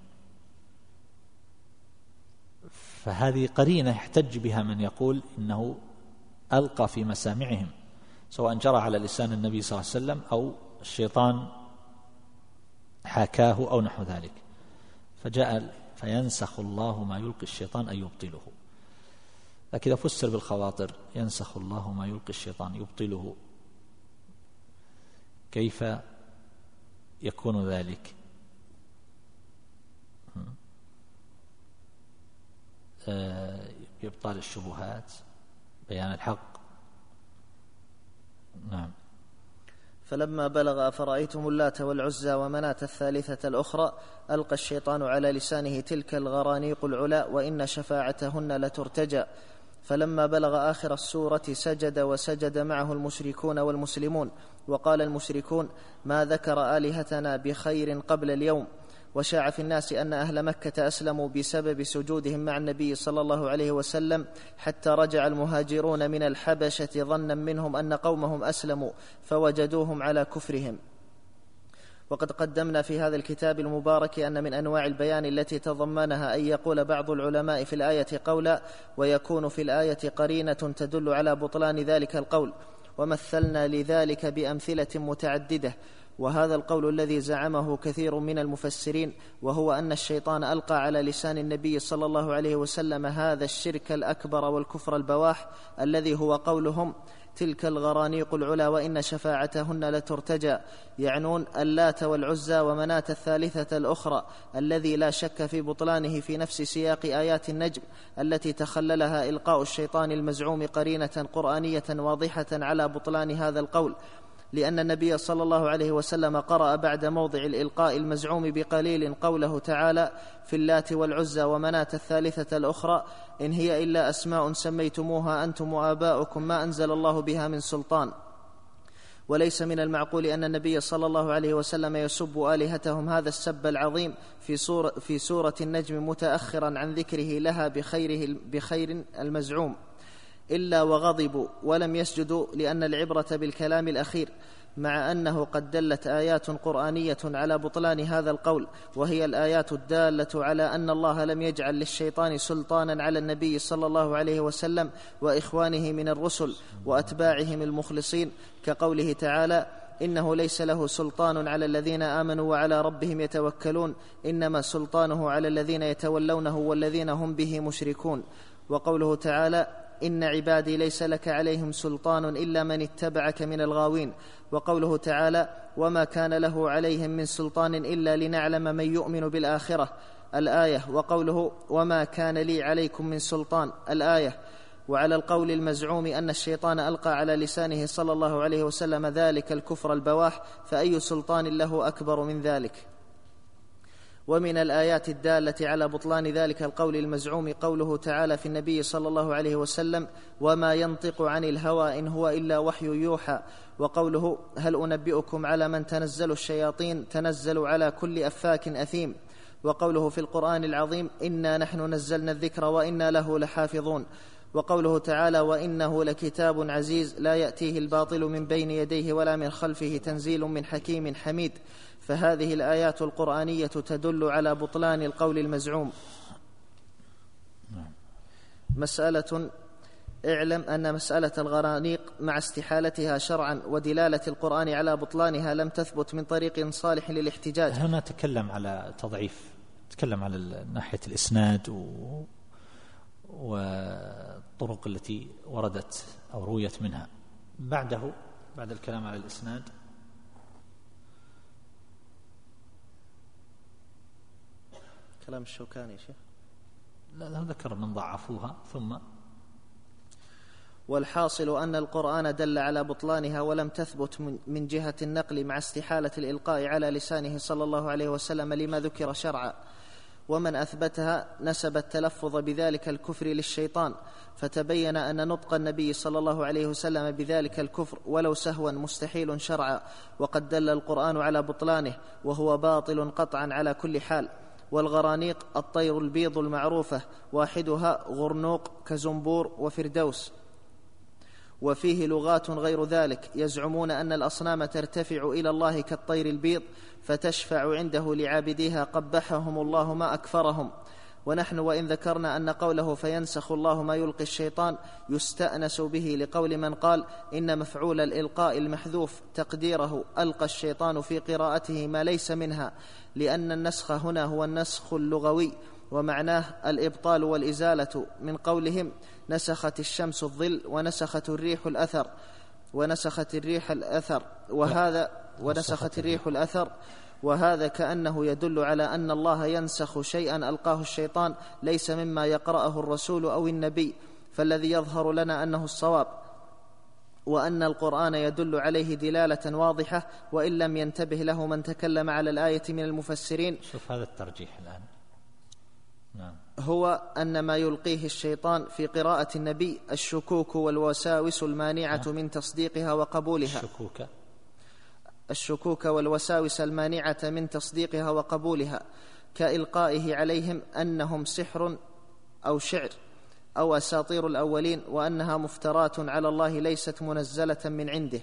فهذه قرينة يحتج بها من يقول إنه ألقى في مسامعهم، سواء جرى على لسان النبي صلى الله عليه وسلم أو الشيطان حاكاه أو نحو ذلك. فجاء فينسخ الله ما يلقي الشيطان أي يبطله. لكن إذا فسر بالخواطر ينسخ الله ما يلقي الشيطان يبطله، كيف يكون ذلك؟ بإبطال الشبهات، بيان الحق. نعم. فلما بلغ أفرأيتم اللات والعزى ومناة الثالثة الأخرى ألقى الشيطان على لسانه تلك الغرانيق العلا وإن شفاعتهن لترتجى. فلما بلغ آخر السورة سجد، وسجد معه المشركون والمسلمون، وقال المشركون ما ذكر آلهتنا بخير قبل اليوم. وشاع في الناس أن أهل مكة أسلموا بسبب سجودهم مع النبي صلى الله عليه وسلم، حتى رجع المهاجرون من الحبشة ظنا منهم أن قومهم أسلموا فوجدوهم على كفرهم. وقد قدمنا في هذا الكتاب المبارك أن من أنواع البيان التي تضمنها أن يقول بعض العلماء في الآية قولا ويكون في الآية قرينة تدل على بطلان ذلك القول، ومثلنا لذلك بأمثلة متعددة. وهذا القول الذي زعمه كثير من المفسرين، وهو أن الشيطان ألقى على لسان النبي صلى الله عليه وسلم هذا الشرك الأكبر والكفر البواح الذي هو قولهم تلك الغرانيق العلا وإن شفاعتهن لترتجى، يعنون اللات والعزى ومناة الثالثة الأخرى، الذي لا شك في بطلانه في نفس سياق آيات النجم التي تخللها إلقاء الشيطان المزعوم قرينة قرآنية واضحة على بطلان هذا القول، لأن النبي صلى الله عليه وسلم قرأ بعد موضع الإلقاء المزعوم بقليل قوله تعالى في اللات والعزى ومناة الثالثة الأخرى إن هي إلا أسماء سميتموها أنتم وآباؤكم ما أنزل الله بها من سلطان. وليس من المعقول أن النبي صلى الله عليه وسلم يسب آلهتهم هذا السب العظيم في سورة, في سورة النجم متأخرا عن ذكره لها بخيره بخير المزعوم، إلا وغضبوا ولم يسجدوا، لأن العبرة بالكلام الأخير، مع أنه قد دلت آيات قرآنية على بطلان هذا القول، وهي الآيات الدالة على أن الله لم يجعل للشيطان سلطانا على النبي صلى الله عليه وسلم وإخوانه من الرسل وأتباعهم المخلصين، كقوله تعالى إنه ليس له سلطان على الذين آمنوا وعلى ربهم يتوكلون إنما سلطانه على الذين يتولونه والذين هم به مشركون. وقوله تعالى إن عبادي ليس لك عليهم سلطان إلا من اتبعك من الغاوين. وقوله تعالى وما كان له عليهم من سلطان إلا لنعلم من يؤمن بالآخرة الآية. وقوله وما كان لي عليكم من سلطان الآية. وعلى القول المزعوم أن الشيطان ألقى على لسانه صلى الله عليه وسلم ذلك الكفر البواح فأي سلطان له أكبر من ذلك. ومن الآيات الدالة على بطلان ذلك القول المزعوم قوله تعالى في النبي صلى الله عليه وسلم وما ينطق عن الهوى إن هو إلا وحي يوحى. وقوله هل أنبئكم على من تنزل الشياطين تنزل على كل أفاك أثيم. وقوله في القرآن العظيم إنا نحن نزلنا الذكر وإنا له لحافظون. وقوله تعالى وإنه لكتاب عزيز لا يأتيه الباطل من بين يديه ولا من خلفه تنزيل من حكيم حميد. فهذه الآيات القرآنية تدل على بطلان القول المزعوم. مسألة اعلم أن مسألة الغرانيق مع استحالتها شرعا ودلالة القرآن على بطلانها لم تثبت من طريق صالح للاحتجاج. هنا تكلم على تضعيف، تكلم على ناحية الإسناد و... والطرق التي وردت أو رويت منها. بعده بعد الكلام على الإسناد كلام الشوكاني شيخ لا لا ذكر من ضعفوها. ثم والحاصل أن القرآن دل على بطلانها ولم تثبت من جهة النقل مع استحالة الإلقاء على لسانه صلى الله عليه وسلم لما ذكر شرعا. ومن أثبتها نسب التلفظ بذلك الكفر للشيطان فتبين أن نطق النبي صلى الله عليه وسلم بذلك الكفر ولو سهوا مستحيل شرعا وقد دل القرآن على بطلانه وهو باطل قطعا على كل حال. والغرانيق الطير البيض المعروفة واحدها غرنوق كزنبور وفردوس. وفيه لغات غير ذلك يزعمون أن الأصنام ترتفع إلى الله كالطير البيض فتشفع عنده لعابديها قبحهم الله ما أكفرهم. ونحن وإن ذكرنا أن قوله فينسخ الله ما يلقي الشيطان يستأنس به لقول من قال إن مفعول الإلقاء المحذوف تقديره ألقى الشيطان في قراءته ما ليس منها، لأن النسخ هنا هو النسخ اللغوي ومعناه الإبطال والإزالة، من قولهم نسخت الشمس الظل ونسخت الريح الأثر ونسخت الريح الأثر وهذا ونسخت الريح الأثر وهذا كأنه يدل على أن الله ينسخ شيئا ألقاه الشيطان ليس مما يقرأه الرسول أو النبي، فالذي يظهر لنا أنه الصواب وأن القرآن يدل عليه دلالة واضحة وإن لم ينتبه له من تكلم على الآية من المفسرين. شوف هذا الترجيح الآن. نعم. هو أن ما يلقيه الشيطان في قراءة النبي الشكوك والوساوس المانعة من تصديقها وقبولها الشكوك الشكوك والوساوس المانعة من تصديقها وقبولها كإلقائه عليهم أنهم سحر أو شعر أو أساطير الأولين وأنها مفترات على الله ليست منزلة من عنده.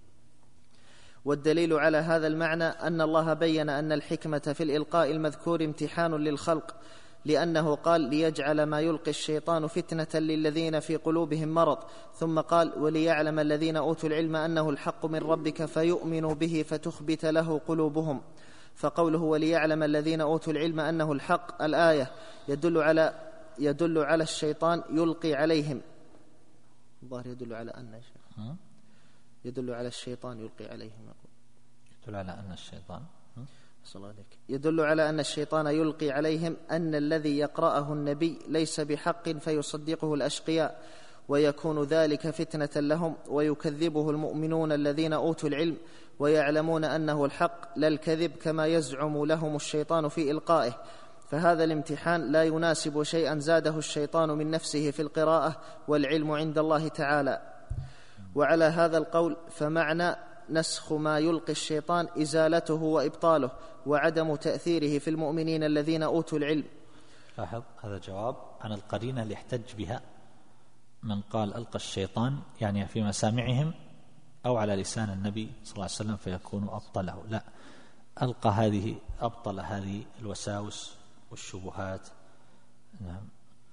والدليل على هذا المعنى أن الله بين أن الحكمة في الإلقاء المذكور امتحان للخلق، لأنه قال ليجعل ما يلقي الشيطان فتنة للذين في قلوبهم مرض، ثم قال وليعلم الذين أوتوا العلم أنه الحق من ربك فيؤمنوا به فتخبت له قلوبهم. فقوله وليعلم الذين أوتوا العلم أنه الحق الآية يدل على يدل على الشيطان يلقي عليهم. الظاهر يدل على أن يدل على الشيطان يلقي عليهم يدل على أن الشيطان يدل على أن الشيطان يلقي عليهم أن الذي يقرأه النبي ليس بحق فيصدقه الأشقياء ويكون ذلك فتنة لهم ويكذبه المؤمنون الذين أوتوا العلم ويعلمون أنه الحق لا الكذب كما يزعم لهم الشيطان في إلقائه. فهذا الامتحان لا يناسب شيئا زاده الشيطان من نفسه في القراءة والعلم عند الله تعالى. وعلى هذا القول فمعنى نسخ ما يلقي الشيطان إزالته وإبطاله وعدم تأثيره في المؤمنين الذين أوتوا العلم. لاحظ هذا جواب عن القرينة اللي يحتج بها من قال ألقى الشيطان يعني في مسامعهم أو على لسان النبي صلى الله عليه وسلم فيكون أبطله. لا، ألقى هذه أبطل هذه الوساوس والشبهات نعم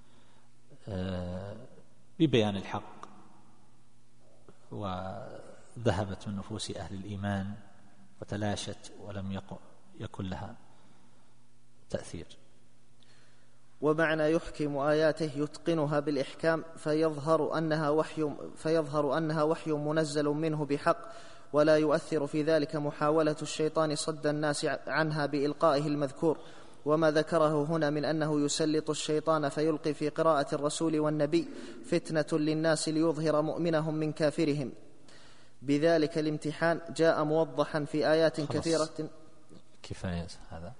ببيان الحق ذهبت من نفوس أهل الإيمان وتلاشت ولم يكن لها تأثير. ومعنى يحكم آياته يتقنها بالإحكام فيظهر أنها وحي, فيظهر أنها وحي منزل منه بحق، ولا يؤثر في ذلك محاولة الشيطان صد الناس عنها بإلقائه المذكور. وما ذكره هنا من أنه يسلط الشيطان فيلقي في قراءة الرسول والنبي فتنة للناس ليظهر مؤمنهم من كافرهم بذلك الامتحان جاء موضحا في آيات كثيرة. كفاية هذا.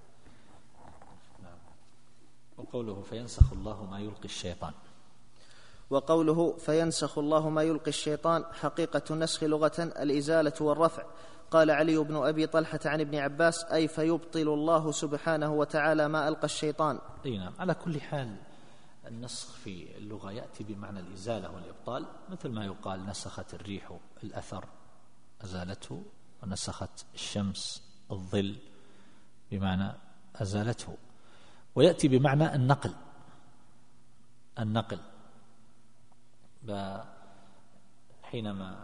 وقوله فينسخ الله ما يلقي الشيطان. وقوله فينسخ الله ما يلقي الشيطان حقيقة النسخ لغة الإزالة والرفع. قال علي بن أبي طلحة عن ابن عباس أي فيبطل الله سبحانه وتعالى ما ألقى الشيطان. أي نعم. على كل حال النسخ في اللغة يأتي بمعنى الإزالة والإبطال، مثل ما يقال نسخت الريح الأثر أزالته، ونسخت الشمس الظل بمعنى أزالته. ويأتي بمعنى النقل النقل حينما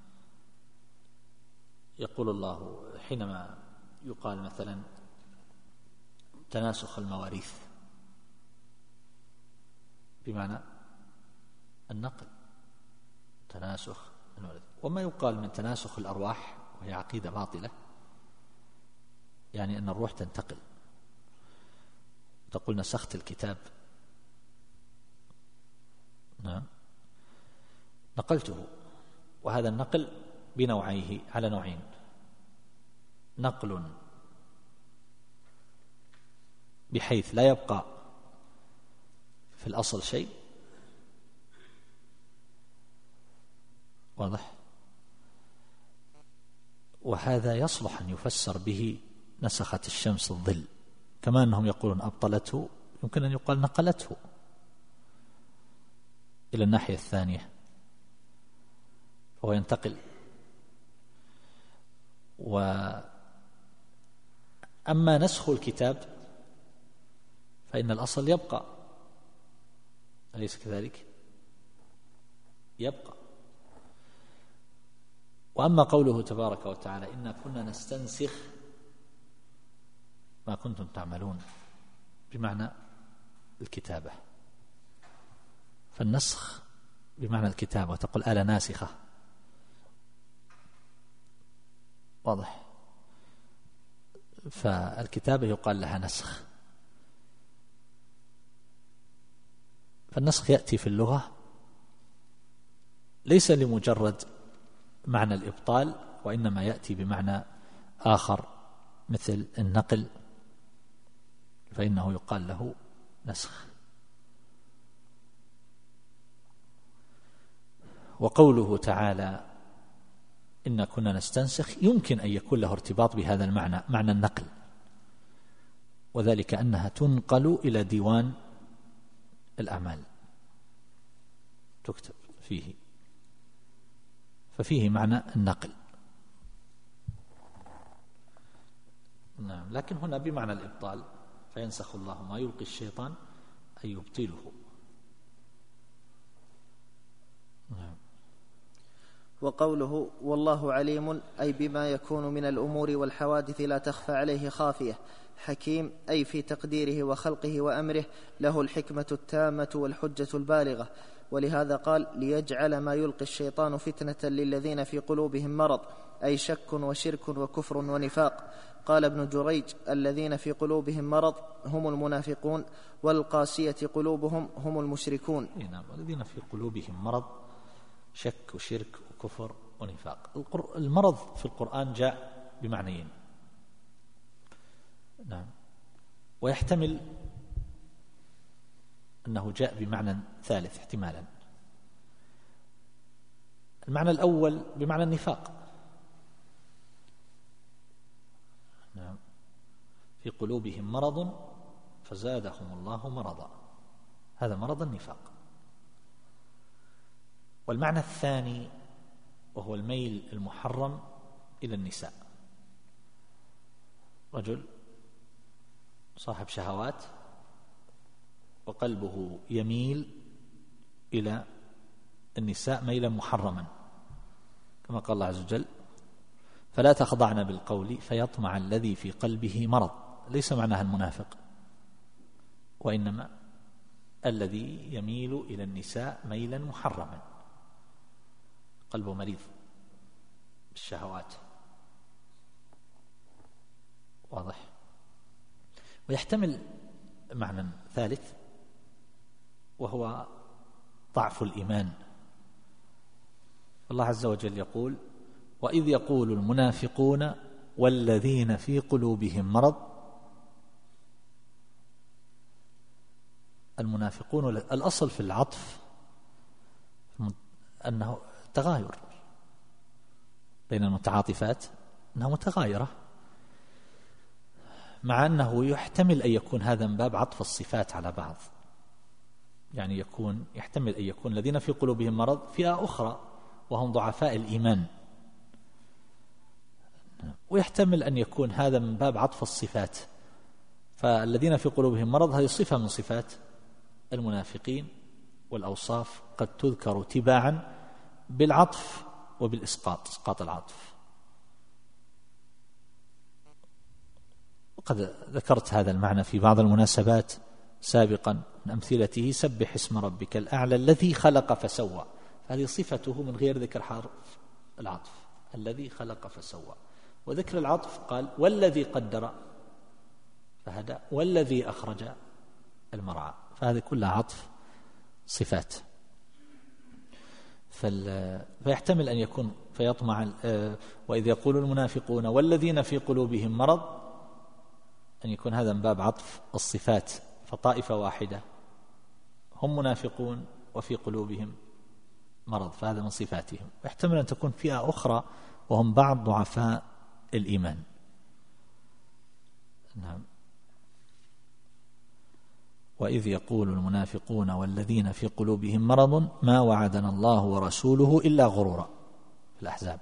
يقول الله، حينما يقال مثلا تناسخ المواريث بمعنى النقل، تناسخ المواريث. وما يقال من تناسخ الأرواح وهي عقيدة باطلة، يعني أن الروح تنتقل، تقول نسخت الكتاب، نعم نقلته. وهذا النقل بنوعيه، على نوعين: نقل بحيث لا يبقى في الأصل شيء، واضح، وهذا يصلح أن يفسر به نسخت الشمس الظل، كما أنهم يقولون أبطلته، يمكن أن يقال نقلته إلى الناحية الثانية، فهو ينتقل. وأما نسخ الكتاب فإن الأصل يبقى، أليس كذلك؟ يبقى. وأما قوله تبارك وتعالى إنا كنا نستنسخ ما كنتم تعملون، بمعنى الكتابة، فالنسخ بمعنى الكتابة، وتقول آلة ناسخة، واضح. فالكتابة يقال لها نسخ. فالنسخ يأتي في اللغة ليس لمجرد معنى الإبطال، وإنما يأتي بمعنى آخر مثل النقل، فإنه يقال له نسخ. وقوله تعالى إنا كنا نستنسخ يمكن أن يكون له ارتباط بهذا المعنى، معنى النقل، وذلك أنها تنقل إلى ديوان الأعمال، تكتب فيه، ففيه معنى النقل. نعم. لكن هنا بمعنى الإبطال، فينسخ الله ما يلقي الشيطان أي يبطله. نعم. وقوله والله عليم أي بما يكون من الأمور والحوادث لا تخفى عليه خافية. حكيم أي في تقديره وخلقه وأمره، له الحكمة التامة والحجة البالغة. ولهذا قال ليجعل ما يلقي الشيطان فتنة للذين في قلوبهم مرض، أي شك وشرك وكفر ونفاق. قال ابن جريج الذين في قلوبهم مرض هم المنافقون، والقاسية قلوبهم هم المشركون. نعم. الذين في قلوبهم مرض شك وشرك وكفر ونفاق. المرض في القرآن جاء بمعنيين، نعم، ويحتمل أنه جاء بمعنى ثالث احتمالا. المعنى الأول بمعنى النفاق، نعم، في قلوبهم مرض فزادهم الله مرضا، هذا مرض النفاق. والمعنى الثاني وهو الميل المحرم إلى النساء، رجل صاحب شهوات وقلبه يميل إلى النساء ميلا محرما، كما قال الله عز وجل: فلا تخضعن بالقول فيطمع الذي في قلبه مرض. ليس معناها المنافق، وإنما الذي يميل إلى النساء ميلا محرما، قلبه مريض بالشهوات. واضح؟ ويحتمل معنى ثالث وهو ضعف الإيمان. الله عز وجل يقول: وإذ يقول المنافقون والذين في قلوبهم مرض. المنافقون الأصل في العطف أنه تغاير بين المتعاطفات، أنها متغايرة، مع أنه يحتمل أن يكون هذا من باب عطف الصفات على بعض. يعني يكون يحتمل أن يكون الذين في قلوبهم مرض فئة أخرى وهم ضعفاء الإيمان، ويحتمل أن يكون هذا من باب عطف الصفات. فالذين في قلوبهم مرض هذه صفة من صفات المنافقين، والأوصاف قد تذكر تباعا بالعطف وبالإسقاط، إسقاط العطف. وقد ذكرت هذا المعنى في بعض المناسبات سابقا، من أمثلته: سبح اسم ربك الأعلى الذي خلق فسوى. هذه صفته من غير ذكر حرف العطف، الذي خلق فسوى. وذكر العطف قال: والذي قدر فهدى والذي أخرج المرعى. فهذه كلها عطف صفات. فيحتمل أن يكون فيطمع، وإذ يقول المنافقون والذين في قلوبهم مرض، أن يكون هذا من باب عطف الصفات، فطائفة واحدة هم منافقون وفي قلوبهم مرض، فهذا من صفاتهم. ويحتمل أن تكون فئة أخرى وهم بعض ضعفاء الإيمان. نعم. وإذ يقول المنافقون والذين في قلوبهم مرض ما وعدنا الله ورسوله إلا غرورا، في الأحزاب.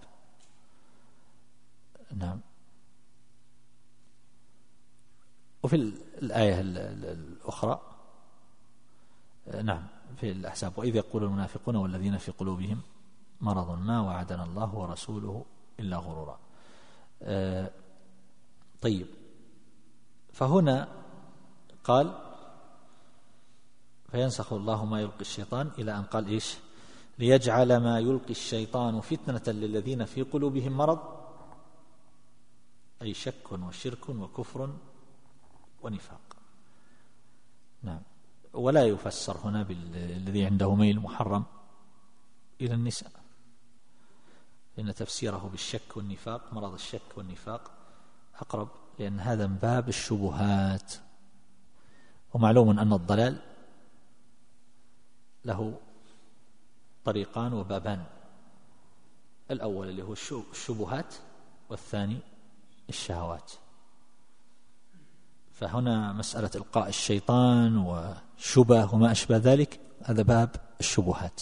نعم. وفي الآية الأخرى نعم في الأحزاب: وإذ يقول المنافقون والذين في قلوبهم مرض ما وعدنا الله ورسوله إلا غرورا. آه طيب، فهنا قال: فينسخ الله ما يلقي الشيطان، إلى أن قال إيش؟ ليجعل ما يلقي الشيطان فتنة للذين في قلوبهم مرض، أي شك وشرك وكفر ونفاق. نعم. ولا يفسر هنا بالذي عنده ميل محرم إلى النساء، لأن تفسيره بالشك والنفاق، مرض الشك والنفاق، أقرب، لأن هذا من باب الشبهات. ومعلوم أن الضلال له طريقان وبابان: الأول اللي هو الشبهات، والثاني الشهوات. فهنا مسألة إلقاء الشيطان وشبه وما أشبه ذلك هذا باب الشبهات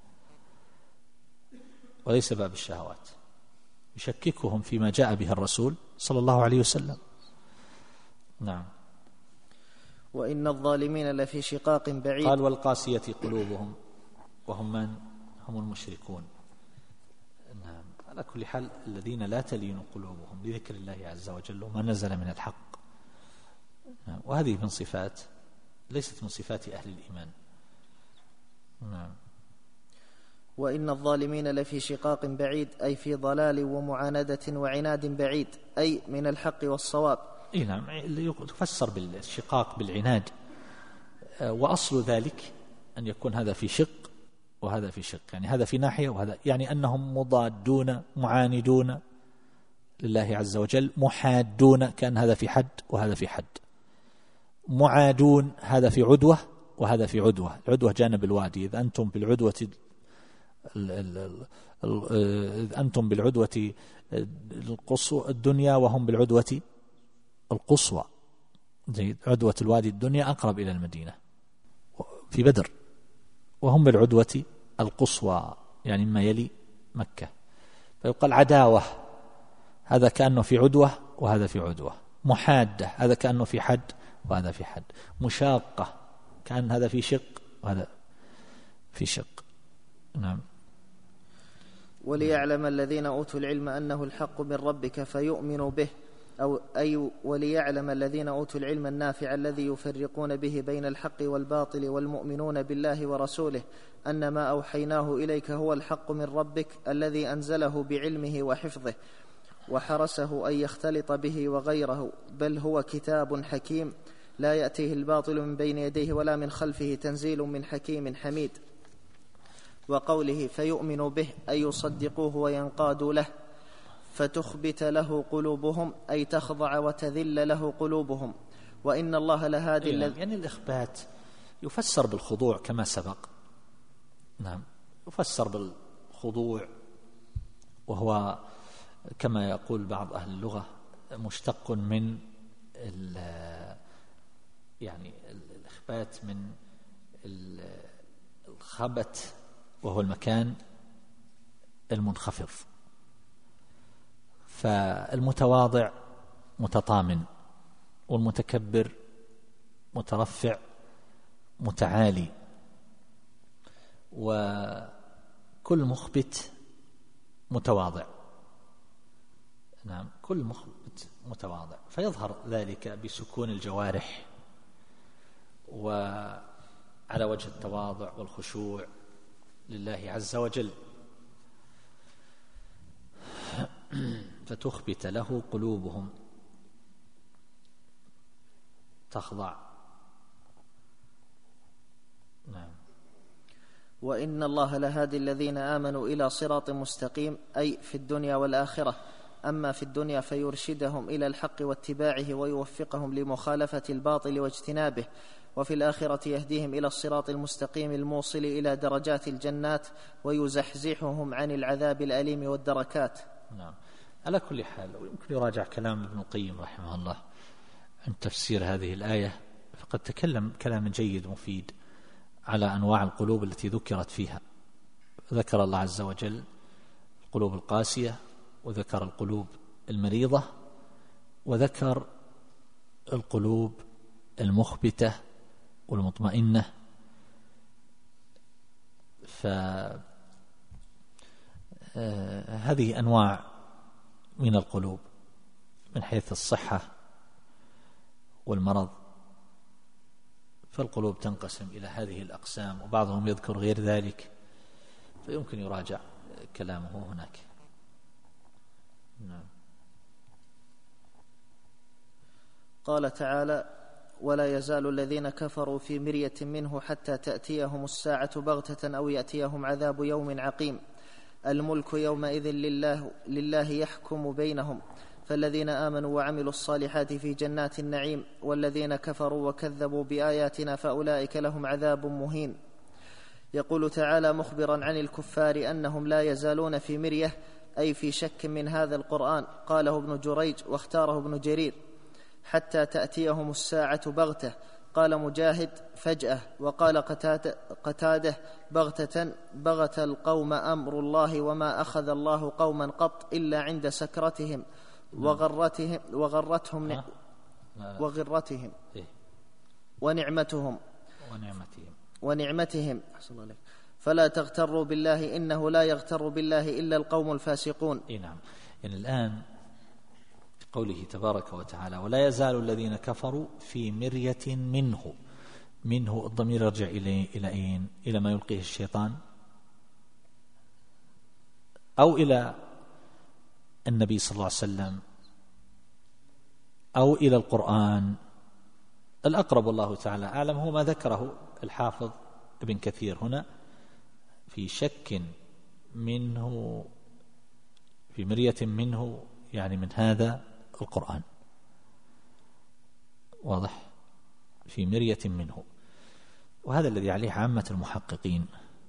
وليس باب الشهوات، يشككهم فيما جاء به الرسول صلى الله عليه وسلم. نعم. وإن الظالمين لفي شقاق بعيد. قال: والقاسية قلوبهم، وهم من؟ هم المشركون. نعم. على كل حال الذين لا تلين قلوبهم لذكر الله عز وجل وما نزل من الحق. نعم. وهذه من صفات ليست من صفات أهل الإيمان. نعم. وإن الظالمين لفي شقاق بعيد، أي في ضلال ومعاندة وعناد بعيد، أي من الحق والصواب. إيه نعم، تفسر بالشقاق بالعناد، وأصل ذلك أن يكون هذا في شق وهذا في شق، يعني هذا في ناحية وهذا، يعني أنهم مضادون معاندون لله عز وجل، محادون، كأن هذا في حد وهذا في حد، معادون، هذا في عدوة وهذا في عدوة. العدوة جانب الوادي، إذ أنتم بالعدوة إذ أنتم بالعدوة القصوى الدنيا وهم بالعدوة القصوى. زي عدوة الوادي الدنيا أقرب إلى المدينة في بدر، وهم بالعدوة القصوى يعني ما يلي مكة. فيقال عداوة، هذا كأنه في عدوة وهذا في عدوة. محادة، هذا كأنه في حد وهذا في حد. مشاقة، كأن هذا في شق وهذا في شق. نعم. وليعلم الذين أوتوا العلم أنه الحق من ربك فيؤمنوا به، أو أي وليعلم الذين أوتوا العلم النافع الذي يفرقون به بين الحق والباطل والمؤمنون بالله ورسوله أن ما أوحيناه إليك هو الحق من ربك الذي أنزله بعلمه وحفظه وحرسه أن يختلط به وغيره، بل هو كتاب حكيم لا يأتيه الباطل من بين يديه ولا من خلفه، تنزيل من حكيم حميد. وقوله فيؤمنوا به أي يصدقوه وينقادوا له، فتخبت له قلوبهم أي تخضع وتذل له قلوبهم. وإن الله لهادي يعني, يعني الإخبات يفسر بالخضوع كما سبق. نعم، يفسر بالخضوع، وهو كما يقول بعض أهل اللغة مشتق من يعني الإخبات من الخبت، وهو المكان المنخفض. فالمتواضع متطامن، والمتكبر مترفع متعالي، وكل مخبت متواضع. نعم، كل مخبت متواضع، فيظهر ذلك بسكون الجوارح وعلى وجه التواضع والخشوع لله عز وجل. فتخبت له قلوبهم، تخضع. نعم. وإن الله لهادي الذين آمنوا إلى صراط مستقيم، أي في الدنيا والآخرة. أما في الدنيا فيرشدهم إلى الحق واتباعه ويوفقهم لمخالفة الباطل واجتنابه، وفي الآخرة يهديهم إلى الصراط المستقيم الموصل إلى درجات الجنات ويزحزحهم عن العذاب الأليم والدركات. نعم. على كل حال، ويمكن يراجع كلام ابن القيم رحمه الله عن تفسير هذه الآية، فقد تكلم كلام جيد مفيد على أنواع القلوب التي ذكرت فيها. ذكر الله عز وجل القلوب القاسية، وذكر القلوب المريضة، وذكر القلوب المخبتة والمطمئنة. فهذه أنواع من القلوب من حيث الصحة والمرض. فالقلوب تنقسم إلى هذه الأقسام، وبعضهم يذكر غير ذلك، فيمكن يراجع كلامه هناك. نعم. قال تعالى: ولا يزال الذين كفروا في مرية منه حتى تأتيهم الساعة بغتة أو يأتيهم عذاب يوم عقيم. الملك يومئذ لله, لله يحكم بينهم، فالذين آمنوا وعملوا الصالحات في جنات النعيم، والذين كفروا وكذبوا بآياتنا فأولئك لهم عذاب مهين. يقول تعالى مخبرا عن الكفار أنهم لا يزالون في مرية، أي في شك من هذا القرآن. قاله ابن جريج واختاره ابن جرير: حتى تأتيهم الساعة بغتة. قال مجاهد: فجأة. وقال قتاده: بغتة، بغت القوم أمر الله، وما أخذ الله قوما قط إلا عند سكرتهم وغرتهم وغرتهم وغرتهم ونعمتهم ونعمتهم ونعمتهم فلا تغتروا بالله، إنه لا يغتر بالله إلا القوم الفاسقون. إيه نعم. يعني الآن قوله تبارك وتعالى: ولا يزال الذين كفروا في مرية منه. منه الضمير يرجع إلى إلى أين؟ إلى ما يلقيه الشيطان، أو إلى النبي صلى الله عليه وسلم، أو إلى القرآن. الأقرب والله تعالى أعلم هو ما ذكره الحافظ ابن كثير هنا: في شك منه، في مرية منه، يعني من هذا القرآن. واضح؟ في مرية منه. وهذا الذي عليه عامة المحققين،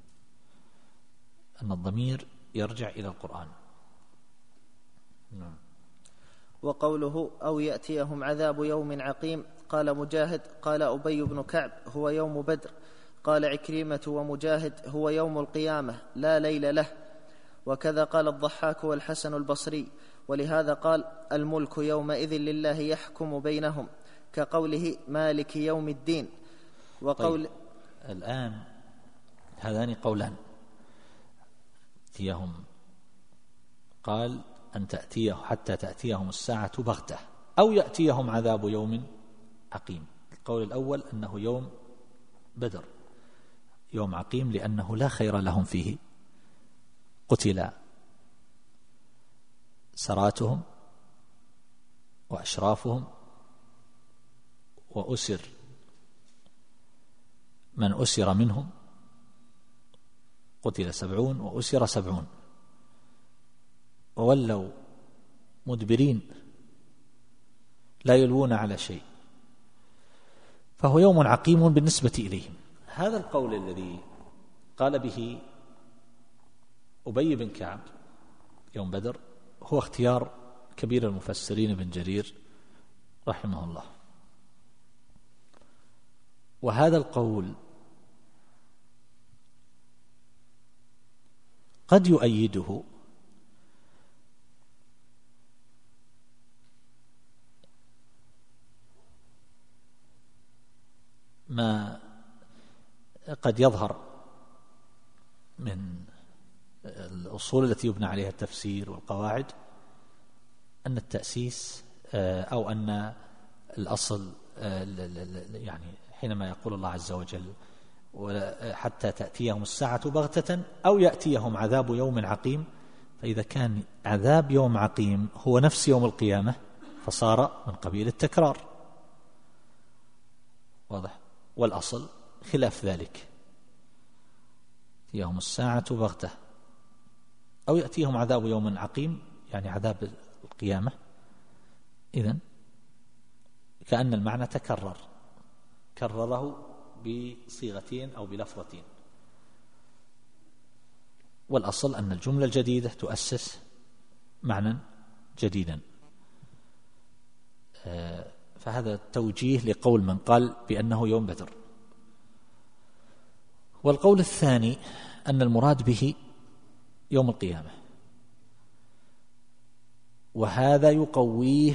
أن الضمير يرجع إلى القرآن. نعم. وقوله أو يأتيهم عذاب يوم عقيم، قال مجاهد: قال أبي بن كعب: هو يوم بدر. قال عكرمة ومجاهد: هو يوم القيامة لا ليل له. وكذا قال الضحاك والحسن البصري. ولهذا قال: الملك يومئذ لله يحكم بينهم، كقوله مالك يوم الدين. وقول طيب، الآن هذان قولان: يأتيهم قال أن تأتيه حتى تأتيهم الساعة بغتة أو يأتيهم عذاب يوم عقيم. القول الأول أنه يوم بدر يوم عقيم لأنه لا خير لهم فيه، قتل سراتهم وأشرافهم وأسر من أسر منهم، قتل سبعون وأسر سبعون وولوا مدبرين لا يلوون على شيء، فهو يوم عقيم بالنسبة إليهم. هذا القول الذي قال به أبي بن كعب يوم بدر هو اختيار كبير المفسرين ابن جرير رحمه الله، وهذا القول قد يؤيده ما قد يظهر من الأصول التي يبنى عليها التفسير والقواعد أن التأسيس أو أن الأصل يعني حينما يقول الله عز وجل حتى تأتيهم الساعة بغتة أو يأتيهم عذاب يوم عقيم، فإذا كان عذاب يوم عقيم هو نفس يوم القيامة فصار من قبيل التكرار، واضح؟ والأصل خلاف ذلك، يأتيهم الساعة بغتة أو يأتيهم عذاب يوم عقيم يعني عذاب القيامة، إذن كأن المعنى تكرر، كرره بصيغتين أو بلفظتين، والأصل أن الجملة الجديدة تؤسس معنى جديدا. فهذا توجيه لقول من قال بأنه يوم بدر. والقول الثاني أن المراد به يوم القيامة، وهذا يقويه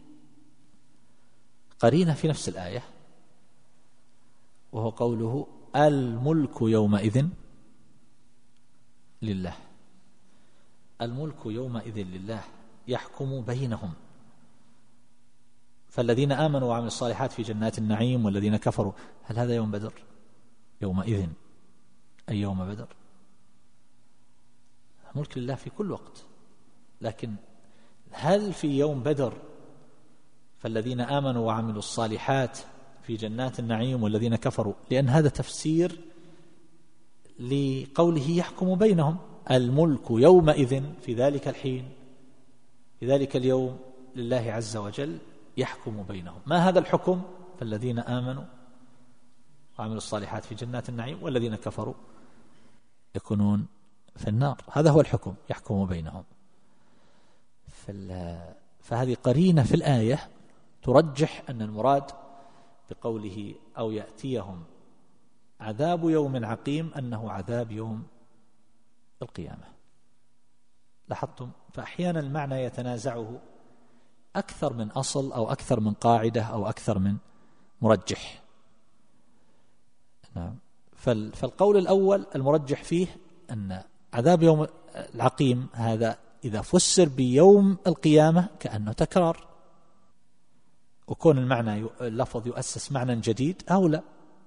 قرينة في نفس الآية، وهو قوله الملك يومئذ لله. الملك يومئذ لله يحكم بينهم، فالذين آمنوا وعملوا الصالحات في جنات النعيم والذين كفروا، هل هذا يوم بدر؟ يومئذ أي يوم بدر؟ الملك لله في كل وقت، لكن هل في يوم بدر فالذين آمنوا وعملوا الصالحات في جنات النعيم والذين كفروا؟ لأن هذا تفسير لقوله يحكم بينهم، الملك يومئذ في ذلك الحين في ذلك اليوم لله عز وجل يحكم بينهم. ما هذا الحكم؟ فالذين آمنوا وعملوا الصالحات في جنات النعيم والذين كفروا يكونون في النار، هذا هو الحكم يحكم بينهم. فهذه قرينة في الآية ترجح أن المراد بقوله أو يأتيهم عذاب يوم عقيم أنه عذاب يوم القيامة. لاحظتم؟ فأحيانا المعنى يتنازعه أكثر من أصل أو أكثر من قاعدة أو أكثر من مرجح. نعم. فالقول الأول المرجح فيه أن عذاب يوم العقيم هذا إذا فسر بيوم القيامة كأنه تكرار، وكون المعنى اللفظ يؤسس معنى جديد أو لا.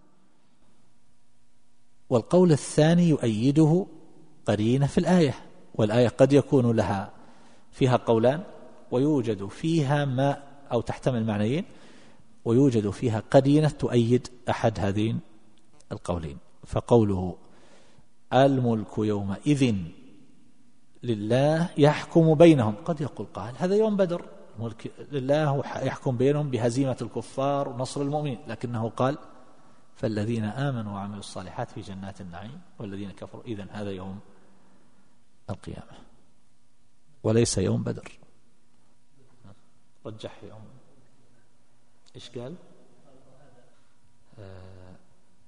والقول الثاني يؤيده قرينة في الآية، والآية قد يكون لها فيها قولان ويوجد فيها ما أو تحتمل معنيين، ويوجد فيها قرينة تؤيد أحد هذين القولين. فقوله الملك يومئذ لله يحكم بينهم، قد يقول قال هذا يوم بدر، الملك لله يحكم بينهم بهزيمة الكفار ونصر المؤمنين، لكنه قال فالذين آمنوا وعملوا الصالحات في جنات النعيم والذين كفروا، إذن هذا يوم القيامة وليس يوم بدر. رجح يوم إيش قال؟ آه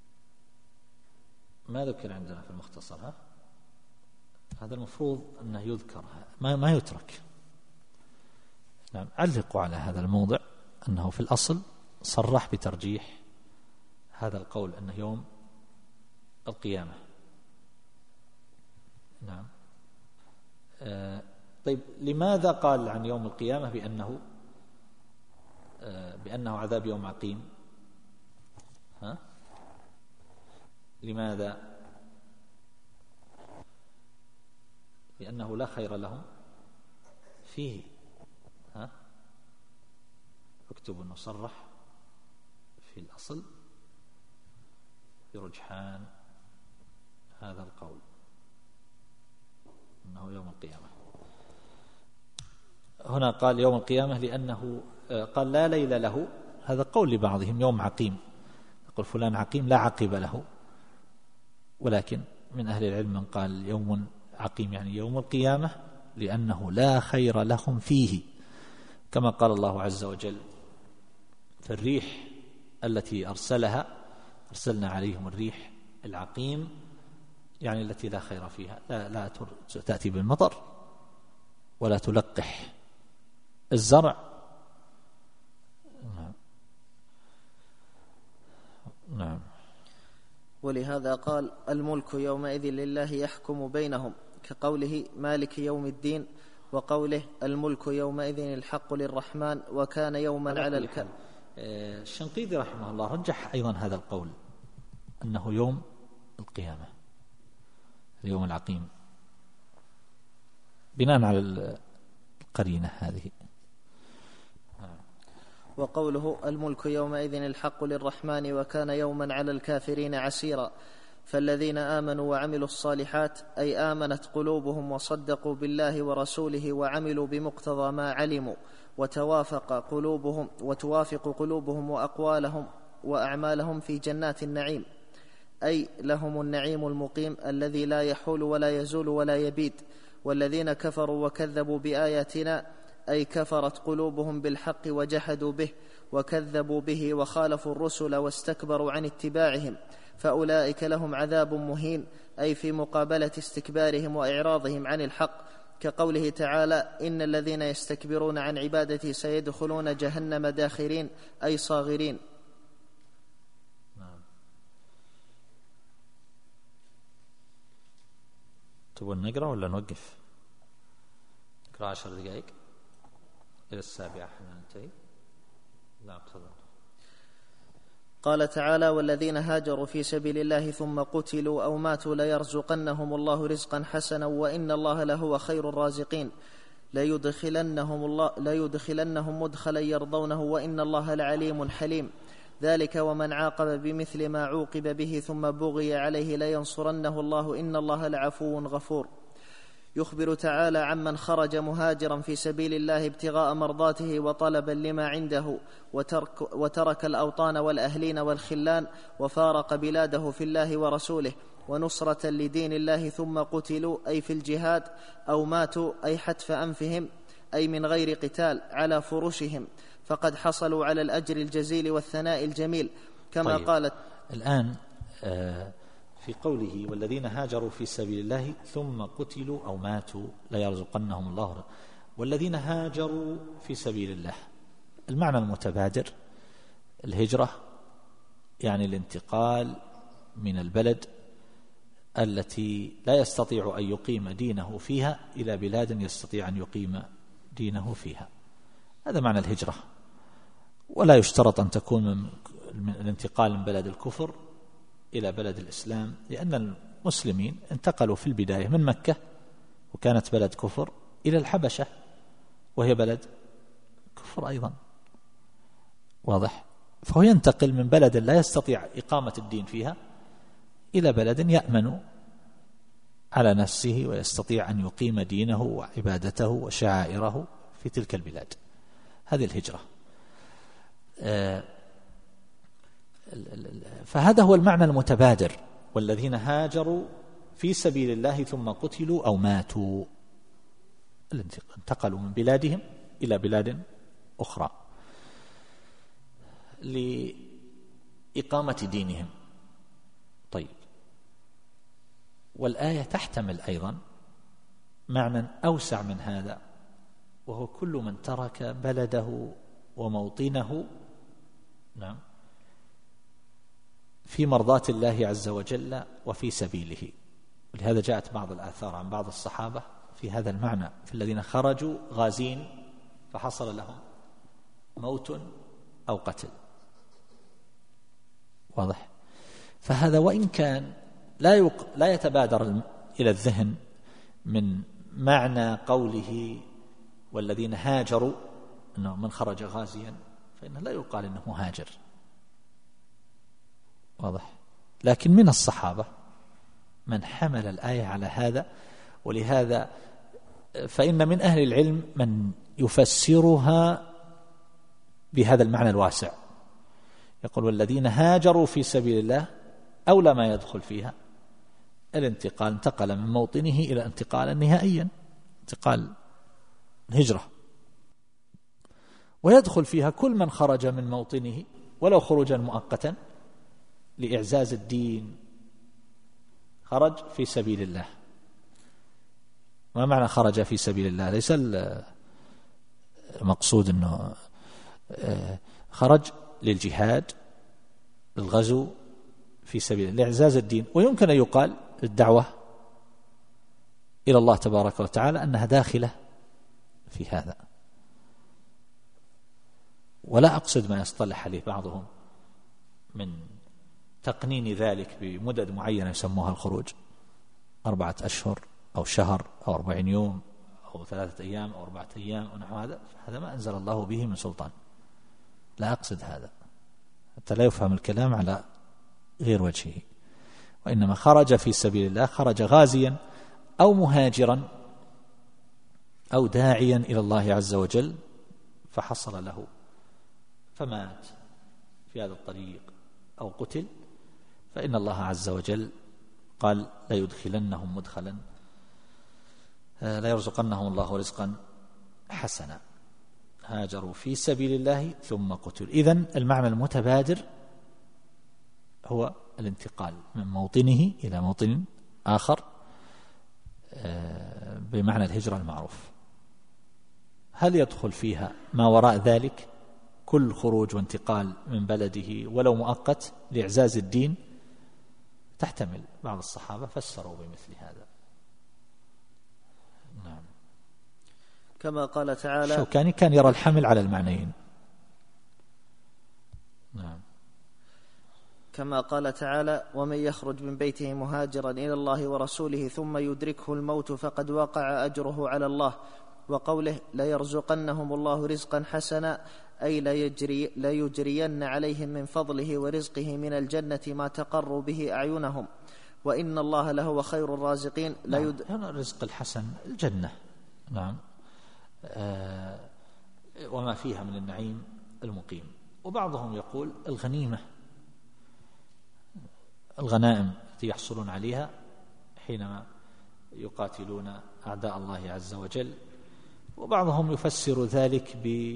ما ذكر عندنا في المختصر. ها هذا المفروض أنه يذكر، ما, ما يترك. نعم. علقوا على هذا الموضع أنه في الأصل صرح بترجيح هذا القول أنه يوم القيامة. نعم. آه طيب لماذا قال عن يوم القيامة بأنه بأنه عذاب يوم عقيم؟ ها؟ لماذا؟ لأنه لا خير لهم فيه. ها؟ اكتبوا نصرح في الأصل برجحان هذا القول أنه يوم القيامة. هنا قال يوم القيامة لأنه قال لا ليل له، هذا قول لبعضهم يوم عقيم، يقول فلان عقيم لا عقب له، ولكن من أهل العلم من قال يوم عقيم يعني يوم القيامة لأنه لا خير لهم فيه، كما قال الله عز وجل في الريح التي أرسلها أرسلنا عليهم الريح العقيم، يعني التي لا خير فيها، لا, لا تأتي بالمطر ولا تلقح الزرع. نعم. نعم. ولهذا قال الملك يومئذ لله يحكم بينهم، كقوله مالك يوم الدين، وقوله الملك يومئذ الحق للرحمن وكان يوما على الكافرين. الشنقيطي رحمه الله رجح أيضا هذا القول أنه يوم القيامة اليوم العقيم بناء على القرينة هذه. وقوله الملك يومئذ الحق للرحمن وكان يوما على الكافرين عسيرا، فالذين آمنوا وعملوا الصالحات أي آمنت قلوبهم وصدقوا بالله ورسوله وعملوا بمقتضى ما علموا، وتوافق قلوبهم وتوافق قلوبهم وأقوالهم وأعمالهم في جنات النعيم، أي لهم النعيم المقيم الذي لا يحول ولا يزول ولا يبيد. والذين كفروا وكذبوا بآياتنا أي كفرت قلوبهم بالحق وجحدوا به وكذبوا به وخالفوا الرسل واستكبروا عن اتباعهم، فأولئك لهم عذاب مهين، أي في مقابلة استكبارهم وإعراضهم عن الحق، كقوله تعالى إن الذين يستكبرون عن عبادتي سيدخلون جهنم داخرين أي صاغرين. نعم. تبون نقرأ ولا نوقف؟ نقرأ عشر دقائق إلى السابعة حين ننتهي. لا تفضل. قال تعالى والذين هاجروا في سبيل الله ثم قتلوا أو ماتوا ليرزقنهم الله رزقا حسنا وإن الله لهو خير الرازقين، ليدخلنهم, الله ليدخلنهم مدخلا يرضونه وإن الله لعليم حليم. ذلك ومن عاقب بمثل ما عوقب به ثم بغي عليه لينصرنه الله إن الله لعفو غفور. يخبر تعالى عمن خرج مهاجرا في سبيل الله ابتغاء مرضاته وطلبا لما عنده وترك, وترك الأوطان والأهلين والخلان وفارق بلاده في الله ورسوله ونصرة لدين الله ثم قتلوا أي في الجهاد أو ماتوا أي حتف أنفهم أي من غير قتال على فرشهم، فقد حصلوا على الأجر الجزيل والثناء الجميل كما طيب. قالت الآن آه في قوله والذين هاجروا في سبيل الله ثم قتلوا أو ماتوا ليرزقنهم الله، والذين هاجروا في سبيل الله المعنى المتبادر الهجرة، يعني الانتقال من البلد التي لا يستطيع أن يقيم دينه فيها إلى بلاد يستطيع أن يقيم دينه فيها، هذا معنى الهجرة. ولا يشترط أن تكون من الانتقال من بلد الكفر إلى بلد الإسلام، لأن المسلمين انتقلوا في البداية من مكة وكانت بلد كفر إلى الحبشة وهي بلد كفر أيضا، واضح؟ فهو ينتقل من بلد لا يستطيع إقامة الدين فيها إلى بلد يأمن على نفسه ويستطيع أن يقيم دينه وعبادته وشعائره في تلك البلاد، هذه الهجرة. فهذا هو المعنى المتبادر، والذين هاجروا في سبيل الله ثم قتلوا أو ماتوا، انتقلوا من بلادهم إلى بلاد أخرى لإقامة دينهم. طيب، والآية تحتمل أيضا معنى أوسع من هذا، وهو كل من ترك بلده وموطنه نعم في مرضاة الله عز وجل وفي سبيله. ولهذا جاءت بعض الآثار عن بعض الصحابة في هذا المعنى في الذين خرجوا غازين فحصل لهم موت أو قتل. واضح؟ فهذا وإن كان لا يق... لا يتبادر إلى الذهن من معنى قوله والذين هاجروا أنه من خرج غازيا، فإنه لا يقال أنه مهاجر. واضح؟ لكن من الصحابة من حمل الآية على هذا، ولهذا فإن من أهل العلم من يفسرها بهذا المعنى الواسع، يقول والذين هاجروا في سبيل الله أولى ما يدخل فيها الانتقال، انتقل من موطنه إلى انتقالا نهائيا، انتقال الهجرة، ويدخل فيها كل من خرج من موطنه ولو خروجا مؤقتا لإعزاز الدين، خرج في سبيل الله. ما معنى خرج في سبيل الله؟ ليس المقصود أنه خرج للجهاد، للغزو في سبيل لإعزاز الدين. ويمكن أن يقال الدعوة إلى الله تبارك وتعالى أنها داخلة في هذا، ولا أقصد ما يصطلح عليه بعضهم من تقنين ذلك بمدد معينة يسموها الخروج، أربعة أشهر أو شهر أو أربعين يوم أو ثلاثة أيام أو أربعة أيام ونحو هذا، هذا ما أنزل الله به من سلطان، لا أقصد هذا حتى لا يفهم الكلام على غير وجهه. وإنما خرج في سبيل الله، خرج غازيا أو مهاجرا أو داعيا إلى الله عز وجل فحصل له فمات في هذا الطريق أو قتل، فإن الله عز وجل قال لا يدخلنهم مدخلا لا يرزقنهم الله رزقا حسنا، هاجروا في سبيل الله ثم قتلوا. إذن المعنى المتبادر هو الانتقال من موطنه إلى موطن آخر بمعنى الهجرة المعروف. هل يدخل فيها ما وراء ذلك كل خروج وانتقال من بلده ولو مؤقت لإعزاز الدين؟ تحتمل. بعض الصحابة فسروا بمثل هذا. نعم. كما قال تعالى الشوكاني كان يرى الحمل على المعنيين. نعم. كما قال تعالى ومن يخرج من بيته مهاجرا إلى الله ورسوله ثم يدركه الموت فقد وقع أجره على الله، وقوله ليرزقنهم الله رزقا حسنا أي ليجري ليجرين عليهم من فضله ورزقه من الجنة ما تقر به أعينهم وإن الله لهو خير الرازقين. لا يد... هنا الرزق الحسن الجنة. نعم. آه وما فيها من النعيم المقيم. وبعضهم يقول الغنيمة، الغنائم التي يحصلون عليها حينما يقاتلون أعداء الله عز وجل. وبعضهم يفسر ذلك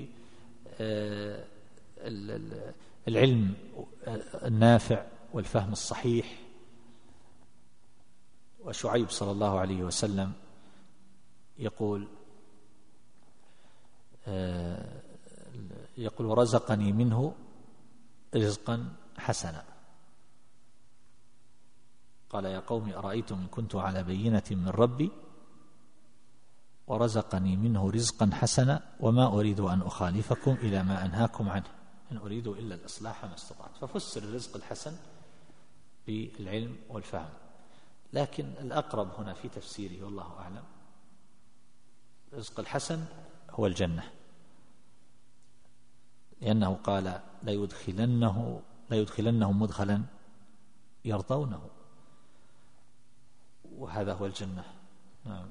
بالعلم النافع والفهم الصحيح. وشعيب صلى الله عليه وسلم يقول يقول ورزقني منه رزقا حسنا. قال يا قوم أرأيتم إن كنت على بينة من ربي ورزقني منه رزقا حسنا وما أريد أن أخالفكم إلى ما أنهاكم عنه إن أريد إلا الإصلاح ما استطعت. ففسر الرزق الحسن بالعلم والفهم، لكن الأقرب هنا في تفسيره والله أعلم الرزق الحسن هو الجنة، لأنه قال لا يدخلنه لا يدخلنهم مدخلا يرضونه، وهذا هو الجنة. نعم.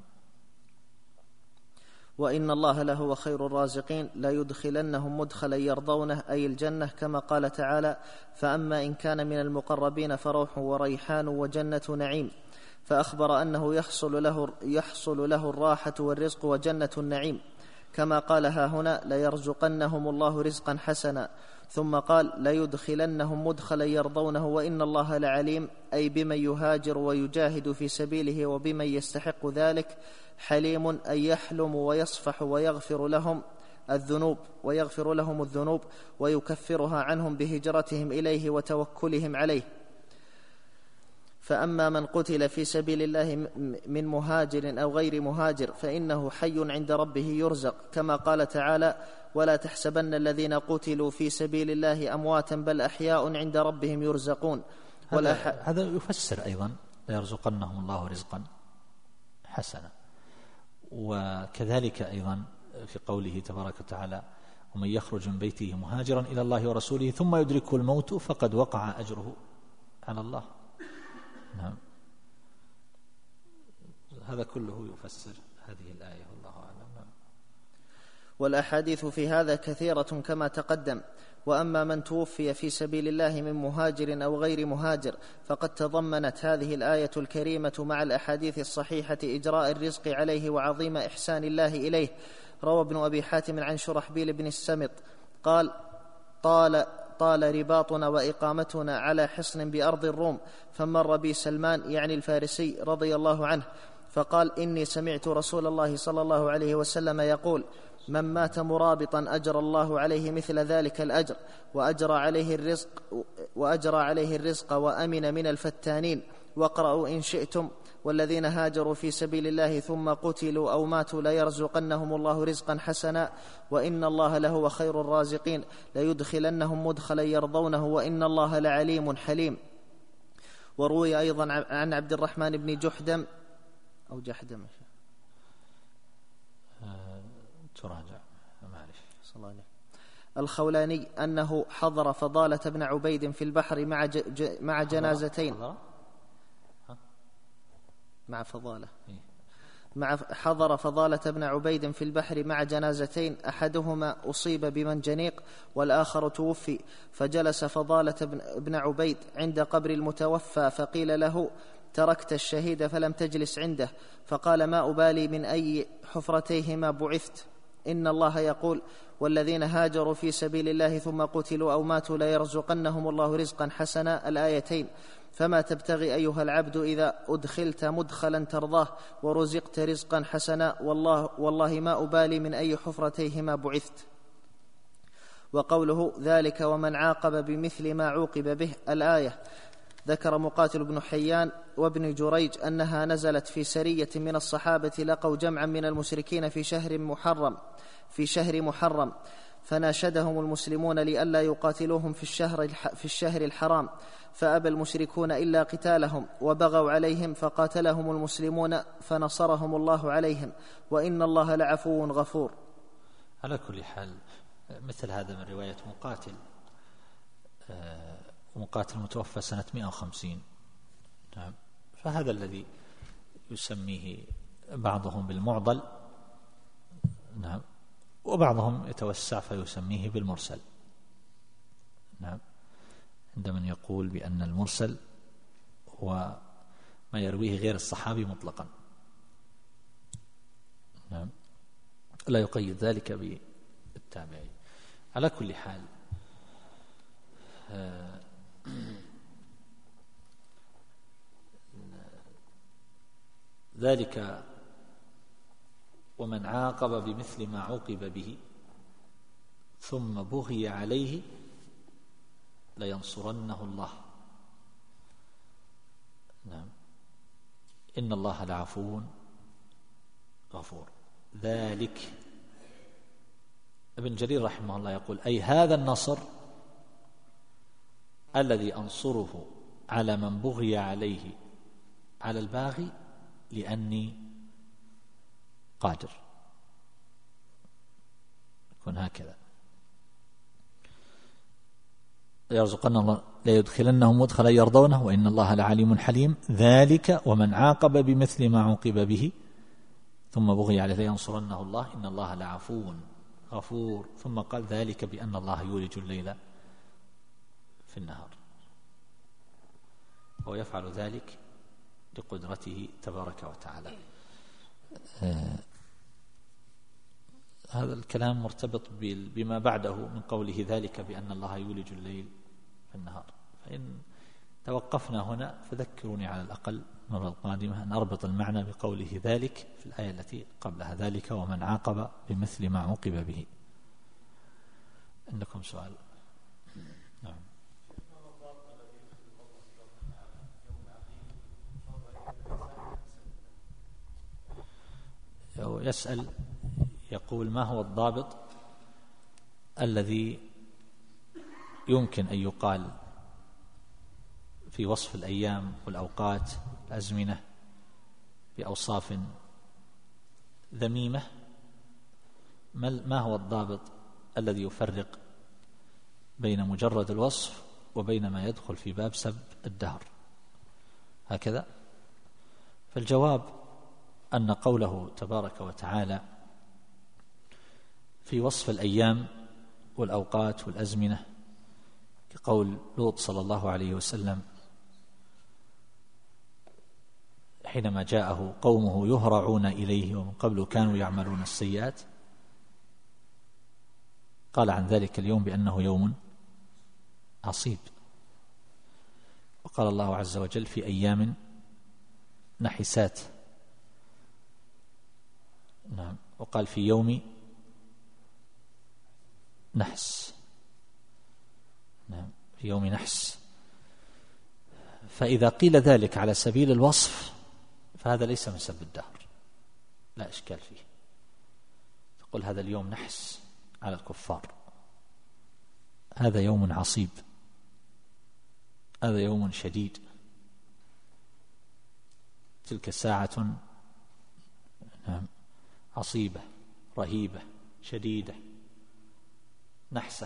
وإن الله لهو خير الرازقين لا يدخلنهم مدخلا يرضونه أي الجنة، كما قال تعالى فأما إن كان من المقربين فروح وريحان وجنة نعيم، فأخبر أنه يحصل له, يحصل له الراحة والرزق وجنة النعيم، كما قال ها هنا ليرزقنهم الله رزقا حسنا، ثم قال ليدخلنهم مدخلا يرضونه وإن الله لعليم أي بمن يهاجر ويجاهد في سبيله وبمن يستحق ذلك حليم أي يحلم ويصفح ويغفر لهم الذنوب ويغفر لهم الذنوب ويكفرها عنهم بهجرتهم إليه وتوكلهم عليه. فأما من قتل في سبيل الله من مهاجر أو غير مهاجر فإنه حي عند ربه يرزق، كما قال تعالى: ولا تحسبن الذين قتلوا في سبيل الله أمواتا بل أحياء عند ربهم يرزقون. هذا, هذا يفسر أيضا: ليرزقنهم الله رزقا حسنا. وكذلك أيضا في قوله تبارك وتعالى: ومن يخرج من بيته مهاجرا إلى الله ورسوله ثم يدركه الموت فقد وقع أجره على الله. نعم، هذا كله يفسر هذه الآية، والله أعلم. والأحاديث في هذا كثيرة كما تقدم. وأما من توفي في سبيل الله من مهاجر أو غير مهاجر فقد تضمنت هذه الآية الكريمة مع الأحاديث الصحيحة إجراء الرزق عليه وعظيم إحسان الله إليه. روى ابن أبي حاتم عن شرحبيل بن السمط قال: طال طال رباطنا وإقامتنا على حصن بأرض الروم، فمر بي سلمان يعني الفارسي رضي الله عنه، فقال: إني سمعت رسول الله صلى الله عليه وسلم يقول: من مات مرابطا أجرى الله عليه مثل ذلك الأجر، وأجرى عليه الرزق وأجرى عليه الرزق وأمن من الفتانين. واقرأوا إن شئتم: والذين هاجروا في سبيل الله ثم قتلوا أو ماتوا ليرزقنهم الله رزقا حسنا وإن الله لهو خير الرازقين، ليدخلنهم مدخلا يرضونه وإن الله لعليم حليم. وروي أيضا عن عبد الرحمن بن جحدم أو جحدم تراجع معلش صلى الله عليه الخولاني أنه حضر فضالة بن عبيد في البحر مع ج... مع جنازتين حضر مع فضالة مع حضر فضالة بن عبيد في البحر مع جنازتين، أحدهما أصيب بمنجنيق والآخر توفي، فجلس فضالة بن عبيد عند قبر المتوفى فقيل له: تركت الشهيد فلم تجلس عنده، فقال: ما أبالي من أي حفرتيهما بعثت، إن الله يقول: والذين هاجروا في سبيل الله ثم قتلوا أو ماتوا ليرزقنهم الله رزقا حسنا، الآيتين. فما تبتغي أيها العبد إذا أدخلت مدخلا ترضاه ورزقت رزقا حسنا، والله, والله ما أبالي من أي حفرتيهما بعثت. وقوله: ذلك ومن عاقب بمثل ما عوقب به، الآية. ذكر مقاتل بن حيان وابن جريج أنها نزلت في سرية من الصحابة لقوا جمعا من المشركين في شهر محرم في شهر محرم فناشدهم المسلمون لئلا يقاتلوهم في الشهر في الشهر الحرام، فأبى المشركون إلا قتالهم وبغوا عليهم، فقاتلهم المسلمون فنصرهم الله عليهم، وإن الله لعفو غفور. على كل حال مثل هذا من رواية مقاتل مقاتل متوفى سنة مئة وخمسين، نعم، فهذا الذي يسميه بعضهم بالمعضل، نعم، وبعضهم يتوسع فيسميه بالمرسل، نعم، عندما يقول بأن المرسل هو ما يرويه غير الصحابي مطلقا، نعم، لا يقيد ذلك بالتابعي. على كل حال ذلك ومن عاقب بمثل ما عوقب به ثم بغي عليه لينصرنه الله، نعم، إن الله لعفو غفور. ذلك ابن جرير رحمه الله يقول: أي هذا النصر الذي أنصره على من بغي عليه على الباغي لأني قادر، يكون هكذا: يرزقنا الله ليدخلنهم مدخلا يرضونه وإن الله لعليم حليم. ذلك ومن عاقب بمثل ما عوقب به ثم بغي عليه لينصرنه الله إن الله لعفو غفور. ثم قال: ذلك بأن الله يولج الليل في النهار، ويفعل ذلك لقدرته تبارك وتعالى. آه هذا الكلام مرتبط بما بعده من قوله: ذلك بأن الله يولج الليل في النهار. فإن توقفنا هنا فذكروني على الأقل المرة القادمة أن أربط المعنى بقوله ذلك في الآية التي قبلها: ذلك ومن عاقب بمثل ما عوقب به. عندكم سؤال؟ نعم. يسأل يقول: ما هو الضابط الذي يمكن أن يقال في وصف الأيام والأوقات الأزمنة بأوصاف ذميمة؟ ما هو الضابط الذي يفرق بين مجرد الوصف وبين ما يدخل في باب سب الدهر هكذا؟ فالجواب أن قوله تبارك وتعالى في وصف الأيام والأوقات والأزمنة كقول لوط صلى الله عليه وسلم حينما جاءه قومه يهرعون إليه ومن قبل كانوا يعملون السيئات، قال عن ذلك اليوم بأنه يوم عصيب. وقال الله عز وجل في أيام نحسات، نعم، وقال في يوم نحس، نعم، في يوم نحس. فإذا قيل ذلك على سبيل الوصف فهذا ليس من سب الدهر، لا إشكال فيه. تقول هذا اليوم نحس على الكفار، هذا يوم عصيب، هذا يوم شديد، تلك ساعة نعم عصيبة رهيبة شديدة نحسة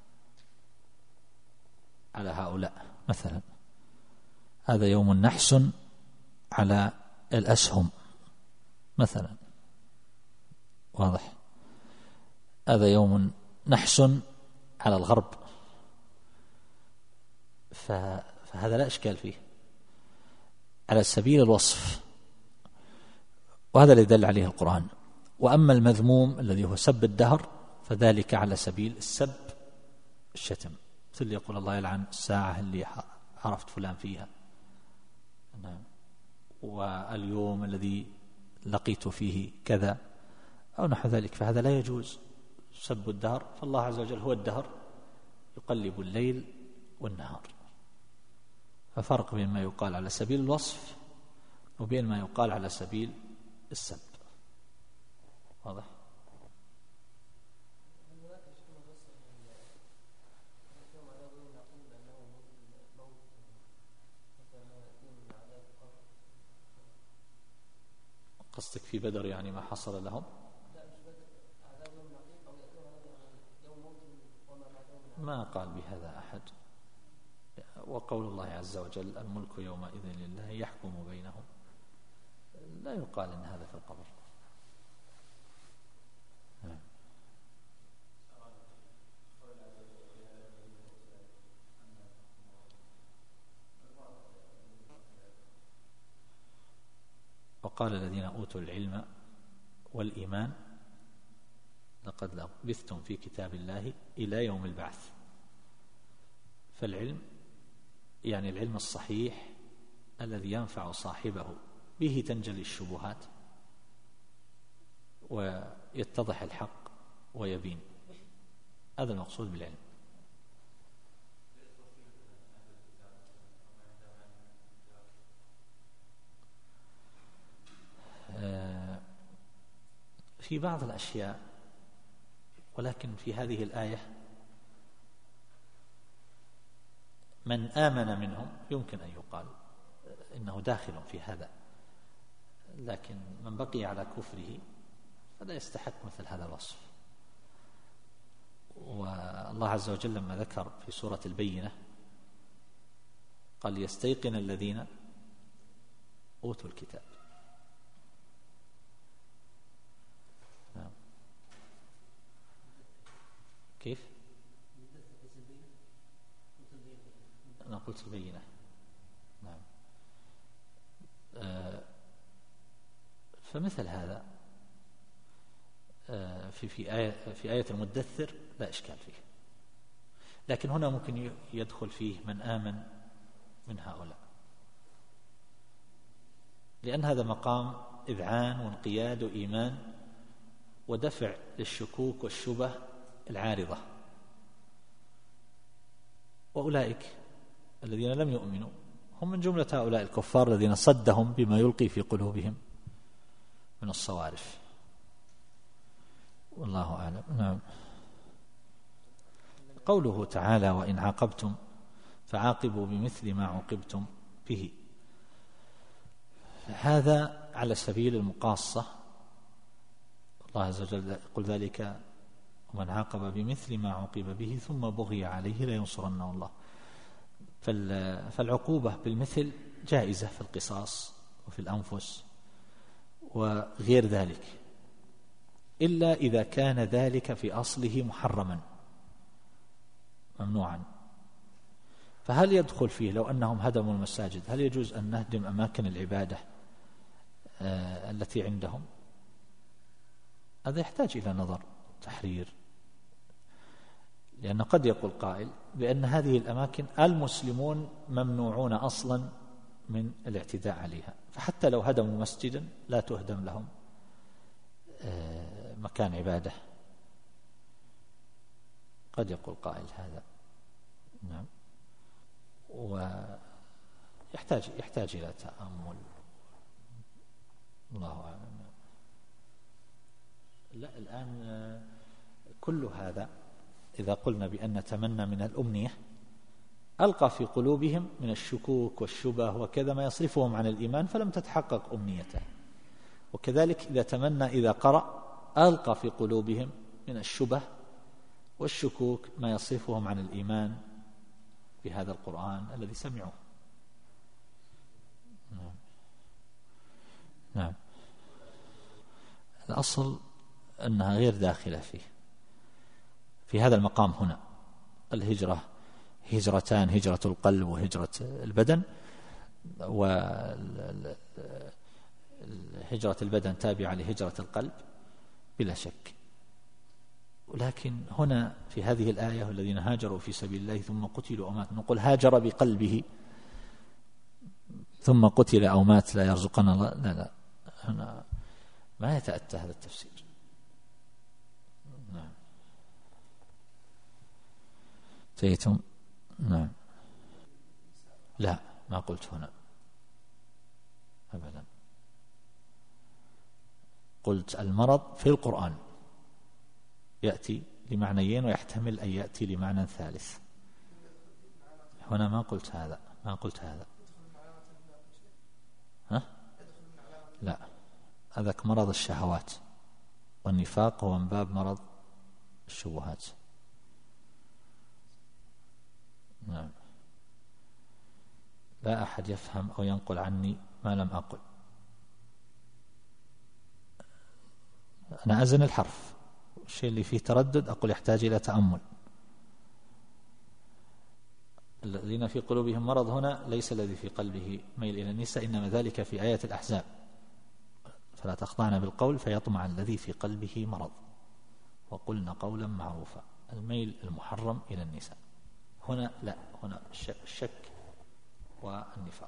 على هؤلاء مثلا. هذا يوم نحس على الأسهم مثلا، واضح؟ هذا يوم نحس على الغرب، فهذا لا إشكال فيه على سبيل الوصف، وهذا اللي دل عليه القرآن. وأما المذموم الذي هو سب الدهر فذلك على سبيل السب الشتم، مثل يقول الله يلعن الساعة اللي عرفت فلان فيها، نعم، واليوم الذي لقيت فيه كذا أو نحو ذلك، فهذا لا يجوز سب الدهر. فالله عز وجل هو الدهر يقلب الليل والنهار، ففرق بين ما يقال على سبيل الوصف وبين ما يقال على سبيل السب، واضح؟ قصدك في بدر يعني ما حصل لهم؟ ما قال بهذا أحد. وقول الله عز وجل الملك يومئذ لله يحكم بينهم، لا يقال إن هذا في القبر. وقال الذين أوتوا العلم والإيمان لقد لبثتم في كتاب الله إلى يوم البعث. فالعلم يعني العلم الصحيح الذي ينفع صاحبه، به تنجلي الشبهات ويتضح الحق ويبين، هذا المقصود بالعلم. في بعض الأشياء، ولكن في هذه الآية من آمن منهم يمكن أن يقال إنه داخل في هذا، لكن من بقي على كفره فلا يستحق مثل هذا الوصف. والله عز وجل لما ذكر في سورة البينة قال يستيقن الذين أوتوا الكتاب. نعم. كيف؟ أنا قلت البينة. نعم. آه فمثل هذا آه في في آية في آية المدثر لا إشكال فيه، لكن هنا ممكن يدخل فيه من آمن من هؤلاء، لأن هذا مقام إذعان وانقياد وإيمان ودفع للشكوك والشبه العارضة. وأولئك الذين لم يؤمنوا هم من جملة هؤلاء الكفار الذين صدهم بما يلقي في قلوبهم من الصوارف. والله أعلم. نعم. قوله تعالى وإن عاقبتم فعاقبوا بمثل ما عوقبتم به، هذا على سبيل المقاصة. الله عز وجل يقول ذلك ومن عاقب بمثل ما عوقب به ثم بغي عليه لينصرنه الله. فالعقوبة بالمثل جائزة في القصاص وفي الأنفس وغير ذلك، إلا إذا كان ذلك في أصله محرما ممنوعا. فهل يدخل فيه لو أنهم هدموا المساجد، هل يجوز أن نهدم أماكن العبادة آه التي عندهم؟ هذا يحتاج إلى نظر تحرير، لأن قد يقول قائل بأن هذه الأماكن المسلمون ممنوعون أصلا من الاعتداء عليها، فحتى لو هدموا مسجدا لا تهدم لهم آه مكان عبادة. قد يقول قائل هذا. نعم. ويحتاج يحتاج إلى تأمل. الله أعلم. لا الآن كل هذا إذا قلنا بأن نتمنى من الأمنية ألقى في قلوبهم من الشكوك والشبه وكذا ما يصرفهم عن الإيمان فلم تتحقق أمنيته. وكذلك إذا تمنى إذا قرأ ألقى في قلوبهم من الشبه والشكوك ما يصرفهم عن الإيمان بهذا القرآن الذي سمعوه. نعم. نعم. الأصل أنها غير داخلة فيه في هذا المقام. هنا الهجرة هجرتان، هجرة القلب وهجرة البدن، وهجرة البدن تابعة لهجرة القلب بلا شك. ولكن هنا في هذه الآية والذين هاجروا في سبيل الله ثم قتلوا أو ماتوا، نقول هاجر بقلبه ثم قتل أو مات لا يرزقنا الله، لا لا هنا ما يتأتى هذا التفسير. نعم. تيتم. نعم. لا ما قلت هنا أبدا، قلت المرض في القرآن يأتي لمعنيين ويحتمل أن يأتي لمعنى ثالث. هنا ما قلت هذا، ما قلت هذا. ها؟ لا، هذاك مرض الشهوات، والنفاق هو من باب مرض الشبهات. نعم. لا أحد يفهم أو ينقل عني ما لم أقل. أنا أزن الحرف، الشيء اللي فيه تردد أقول يحتاج إلى تأمل. الذين في قلوبهم مرض هنا ليس الذي في قلبه ميل إلى النساء، إنما ذلك في آية الأحزاب، فلا تخضعن بالقول فيطمع الذي في قلبه مرض وقلنا قولا معروفا. الميل المحرم إلى النساء هنا لا، هنا الشك والنفاق.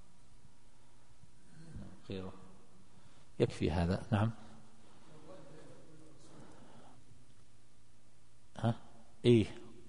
غيره يكفي هذا. نعم. ها؟ إيه.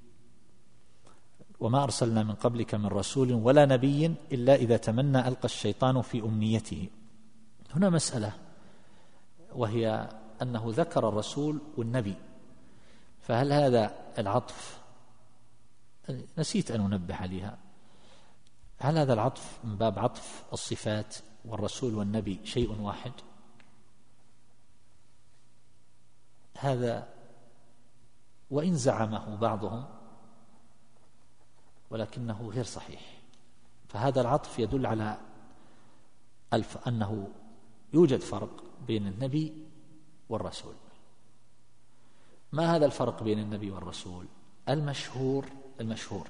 وما أرسلنا من قبلك من رسول ولا نبي إلا إذا تمنى ألقى الشيطان في أمنيته. هنا مسألة، وهي أنه ذكر الرسول والنبي، فهل هذا العطف، نسيت أن أنبه عليها، هل هذا العطف من باب عطف الصفات والرسول والنبي شيء واحد؟ هذا وإن زعمه بعضهم ولكنه غير صحيح. فهذا العطف يدل على الف أنه يوجد فرق بين النبي والرسول. ما هذا الفرق بين النبي والرسول؟ المشهور المشهور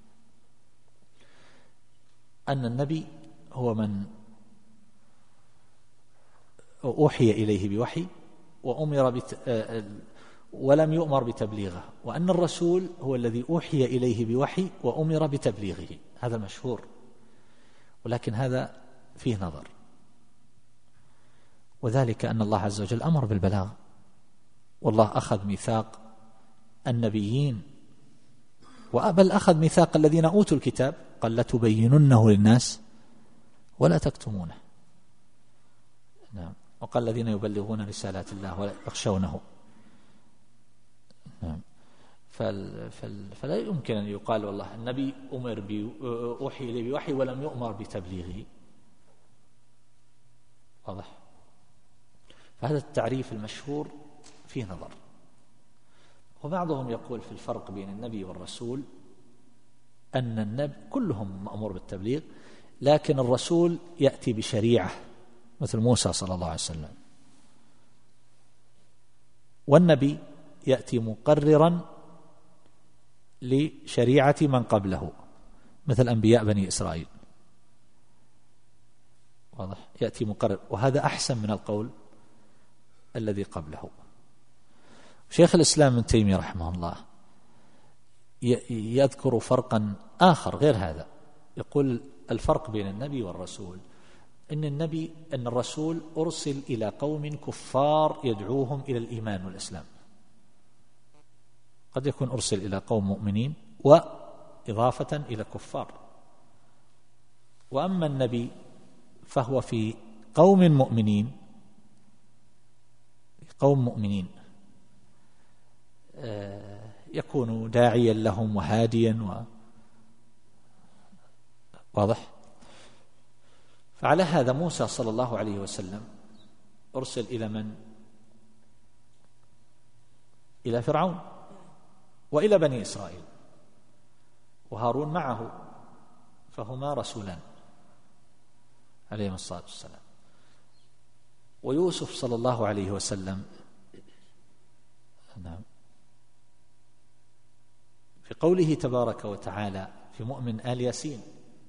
أن النبي هو من أوحي إليه بوحي وأمر بت... ولم يؤمر بتبليغه، وأن الرسول هو الذي أوحي إليه بوحي وأمر بتبليغه. هذا المشهور، ولكن هذا فيه نظر، وذلك أن الله عز وجل أمر بالبلاغ، والله أخذ ميثاق النبيين وبل أخذ ميثاق الذين أوتوا الكتاب، قال لتبيننه للناس ولا تكتمونه. نعم. وقال الذين يبلغون رسالات الله ولا يخشونه. فال فال فلا يمكن أن يقال والله النبي أمر بوحي إليه بوحي ولم يؤمر بتبليغه. واضح؟ فهذا التعريف المشهور فيه نظر. وبعضهم يقول في الفرق بين النبي والرسول أن النبي كلهم مأمور بالتبليغ، لكن الرسول يأتي بشريعة مثل موسى صلى الله عليه وسلم، والنبي يأتي مقررا لشريعة من قبله مثل أنبياء بني إسرائيل. واضح؟ يأتي مقرر، وهذا أحسن من القول الذي قبله. شيخ الإسلام ابن تيمية رحمه الله يذكر فرقا آخر غير هذا، يقول الفرق بين النبي والرسول أن النبي أن الرسول أرسل إلى قوم كفار يدعوهم إلى الإيمان والإسلام، قد يكون أرسل إلى قوم مؤمنين وإضافة إلى كفار. وأما النبي فهو في قوم مؤمنين قوم مؤمنين يكون داعيا لهم وهاديا و... واضح؟ فعلى هذا موسى صلى الله عليه وسلم أرسل إلى من؟ إلى فرعون وإلى بني إسرائيل، وهارون معه، فهما رسولان عليهم الصلاة والسلام. ويوسف صلى الله عليه وسلم نعم في قوله تبارك وتعالى في مؤمن آل ياسين: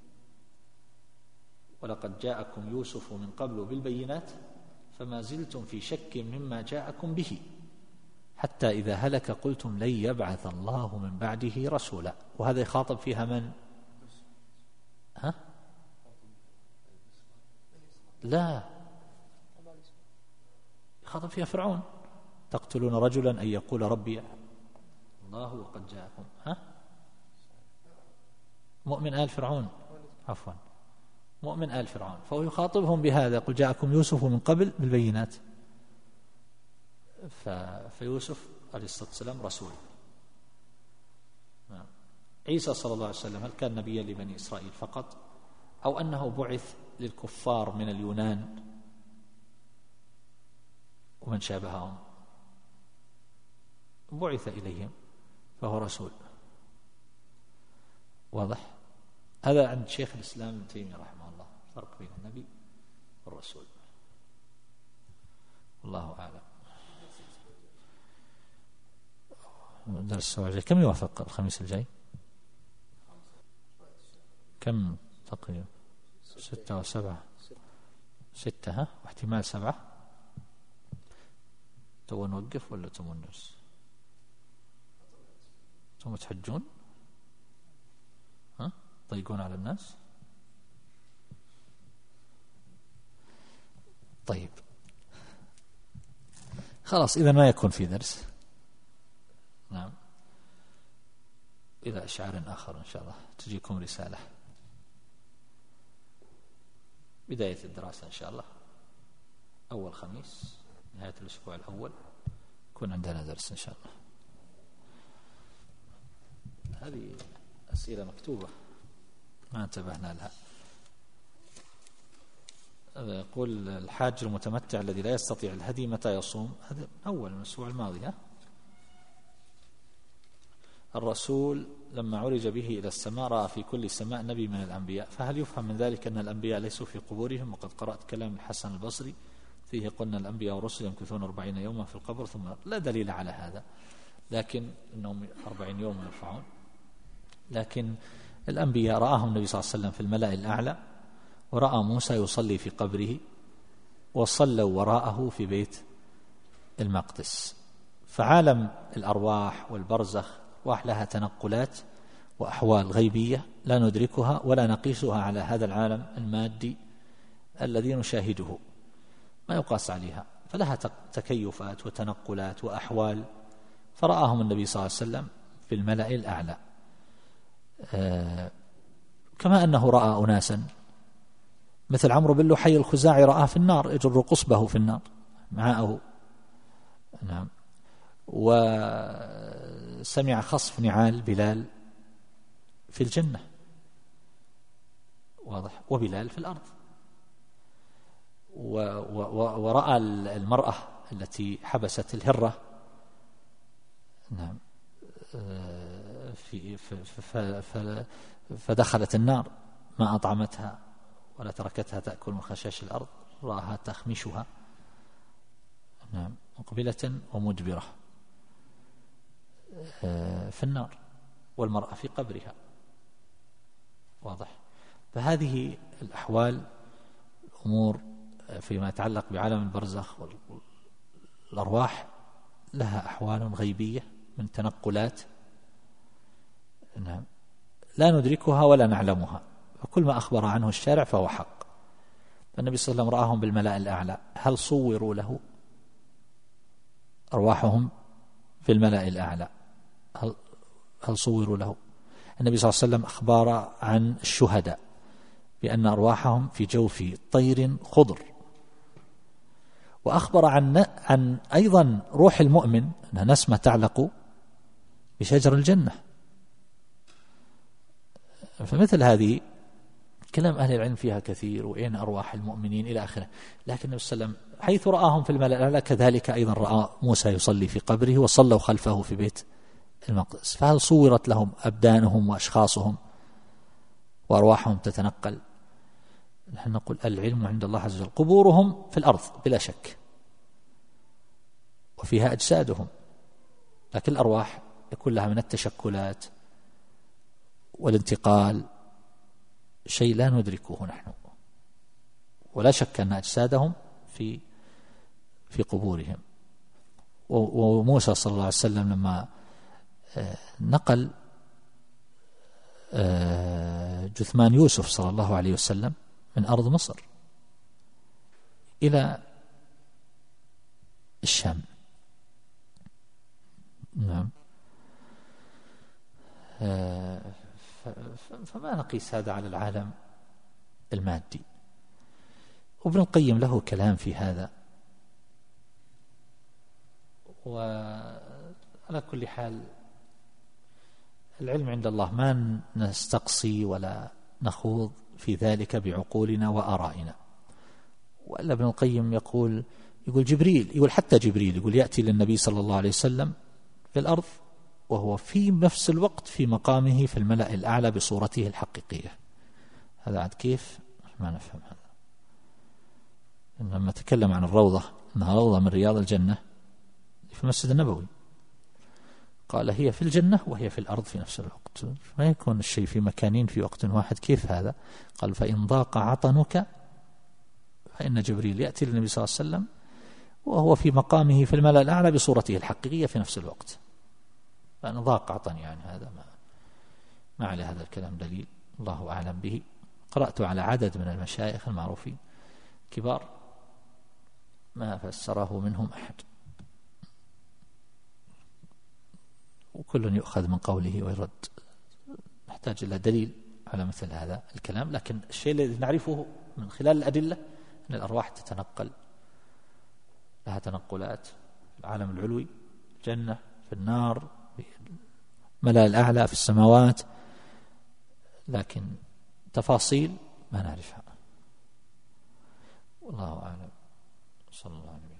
ولقد جاءكم يوسف من قبل بالبينات فما زلتم في شك مما جاءكم به حتى إذا هلك قلتم لن يبعث الله من بعده رسولا. وهذا يخاطب فيها من؟ ها؟ لا، يخاطب فيها فرعون: تقتلون رجلا أن يقول ربي الله وقد جاءكم. ها؟ مؤمن آل فرعون، عفوا مؤمن آل فرعون، فهو يخاطبهم بهذا: قل جاءكم يوسف من قبل بالبينات. فيوسف عليه الصلاة والسلام رسول. عيسى صلى الله عليه وسلم هل كان نبيا لبني إسرائيل فقط، أو أنه بعث للكفار من اليونان ومن شابههم؟ بعث إليهم فهو رسول. واضح؟ هذا عند شيخ الإسلام ابن تيمية رحمه الله، فرق بين النبي والرسول. والله أعلم. درس الأسبوع الجاي كم يوافق الخميس الجاي؟ كم تقريبا؟ ستة وسبعة ستة ها واحتمال سبعة. تبغى نوقف ولا تبغى ندرس؟ ثم تحجون ها تضيقون على الناس. طيب خلاص إذا ما يكون في درس. نعم، إلى إشعار آخر إن شاء الله تجيكم رسالة بداية الدراسة إن شاء الله، أول خميس نهاية الأسبوع الأول يكون عندنا درس إن شاء الله. هذه أسئلة مكتوبة ما انتبهنا لها. هذا يقول: الحاج المتمتع الذي لا يستطيع الهدي متى يصوم؟ هذا أول من الأسبوع الماضي. ها؟ الرسول لما عرج به إلى السماء رأى في كل سماء نبي من الأنبياء، فهل يفهم من ذلك أن الأنبياء ليسوا في قبورهم؟ وقد قرأت كلام الحسن البصري فيه قلنا الأنبياء والرسل يمكثون أربعين يوما في القبر ثم لا دليل على هذا، لكن أنهم أربعين يوم يرفعون. لكن الأنبياء رآهم النبي صلى الله عليه وسلم في الملأ الأعلى، ورأى موسى يصلي في قبره، وصلوا وراءه في بيت المقدس. فعالم الأرواح والبرزخ وأحلها تنقلات وأحوال غيبية لا ندركها ولا نقيسها على هذا العالم المادي الذي نشاهده، ما يقاس عليها، فلها تكيفات وتنقلات وأحوال. فرآهم النبي صلى الله عليه وسلم في الملأ الأعلى، آه كما أنه رأى أناسا مثل عمرو بن لحي الخزاعي رآه في النار يجر قصبه في النار معه. نعم. و سمع خصف نعال بلال في الجنة، واضح، وبلال في الأرض. ورأى المرأة التي حبست الهرة نعم في فدخلت النار، ما أطعمتها ولا تركتها تأكل من خشاش الأرض، رآها تخمشها نعم مقبلة ومدبرة في النار، والمرأة في قبرها، واضح. فهذه الأحوال الأمور فيما يتعلق بعالم البرزخ والأرواح لها أحوال غيبية من تنقلات نعم لا ندركها ولا نعلمها، فكل ما أخبر عنه الشارع فهو حق. فالنبي صلى الله عليه وسلم رآهم بالملأ الأعلى، هل صوروا له؟ أرواحهم في الملأ الأعلى، هل, هل صوروا له؟ النبي صلى الله عليه وسلم أخبر عن الشهداء بأن أرواحهم في جوف طير خضر، وأخبر عن, عن أيضا روح المؤمن أنها نسمة تعلق بشجر الجنة. فمثل هذه كلام أهل العلم فيها كثير، وإن أرواح المؤمنين إلى آخره. لكن النبي صلى الله عليه وسلم حيث رآهم في الملأ الأعلى كذلك أيضا رأى موسى يصلي في قبره وصلوا خلفه في بيت المقدس. فهل صورت لهم أبدانهم وأشخاصهم وأرواحهم تتنقل؟ نحن نقول العلم عند الله عز وجل. قبورهم في الأرض بلا شك، وفيها أجسادهم، لكن الأرواح يكون لها من التشكلات والانتقال شيء لا ندركه نحن، ولا شك أن أجسادهم في في قبورهم. وموسى صلى الله عليه وسلم لما نقل جثمان يوسف صلى الله عليه وسلم من أرض مصر إلى الشام نعم، فما نقيس هذا على العالم المادي. وابن القيم له كلام في هذا. وعلى كل حال العلم عند الله ما نستقصي ولا نخوض في ذلك بعقولنا وآرائنا. وإلا ابن القيم يقول يقول جبريل يقول حتى جبريل يقول يأتي للنبي صلى الله عليه وسلم في الأرض وهو في نفس الوقت في مقامه في الملأ الأعلى بصورته الحقيقية. هذا عاد كيف ما نفهم هذا. لما تكلم عن الروضة أنها روضة من رياض الجنة في المسجد النبوي، قال هي في الجنة وهي في الأرض في نفس الوقت، ما يكون الشيء في مكانين في وقت واحد. كيف هذا؟ قال فإن ضاق عطنك فإن جبريل يأتي للنبي صلى الله عليه وسلم وهو في مقامه في الملأ الأعلى بصورته الحقيقية في نفس الوقت. فأنا ضاق عطن يعني هذا ما, ما على هذا الكلام دليل، الله أعلم به. قرأت على عدد من المشايخ المعروفين كبار ما فسره منهم أحد، وكل يؤخذ من قوله ويرد. نحتاج إلى دليل على مثل هذا الكلام. لكن الشيء الذي نعرفه من خلال الأدلة أن الأرواح تتنقل، لها تنقلات في العالم العلوي، الجنة، في النار، في الملأ الأعلى، في السماوات، لكن تفاصيل ما نعرفها. والله أعلم. صلى الله عليه وسلم.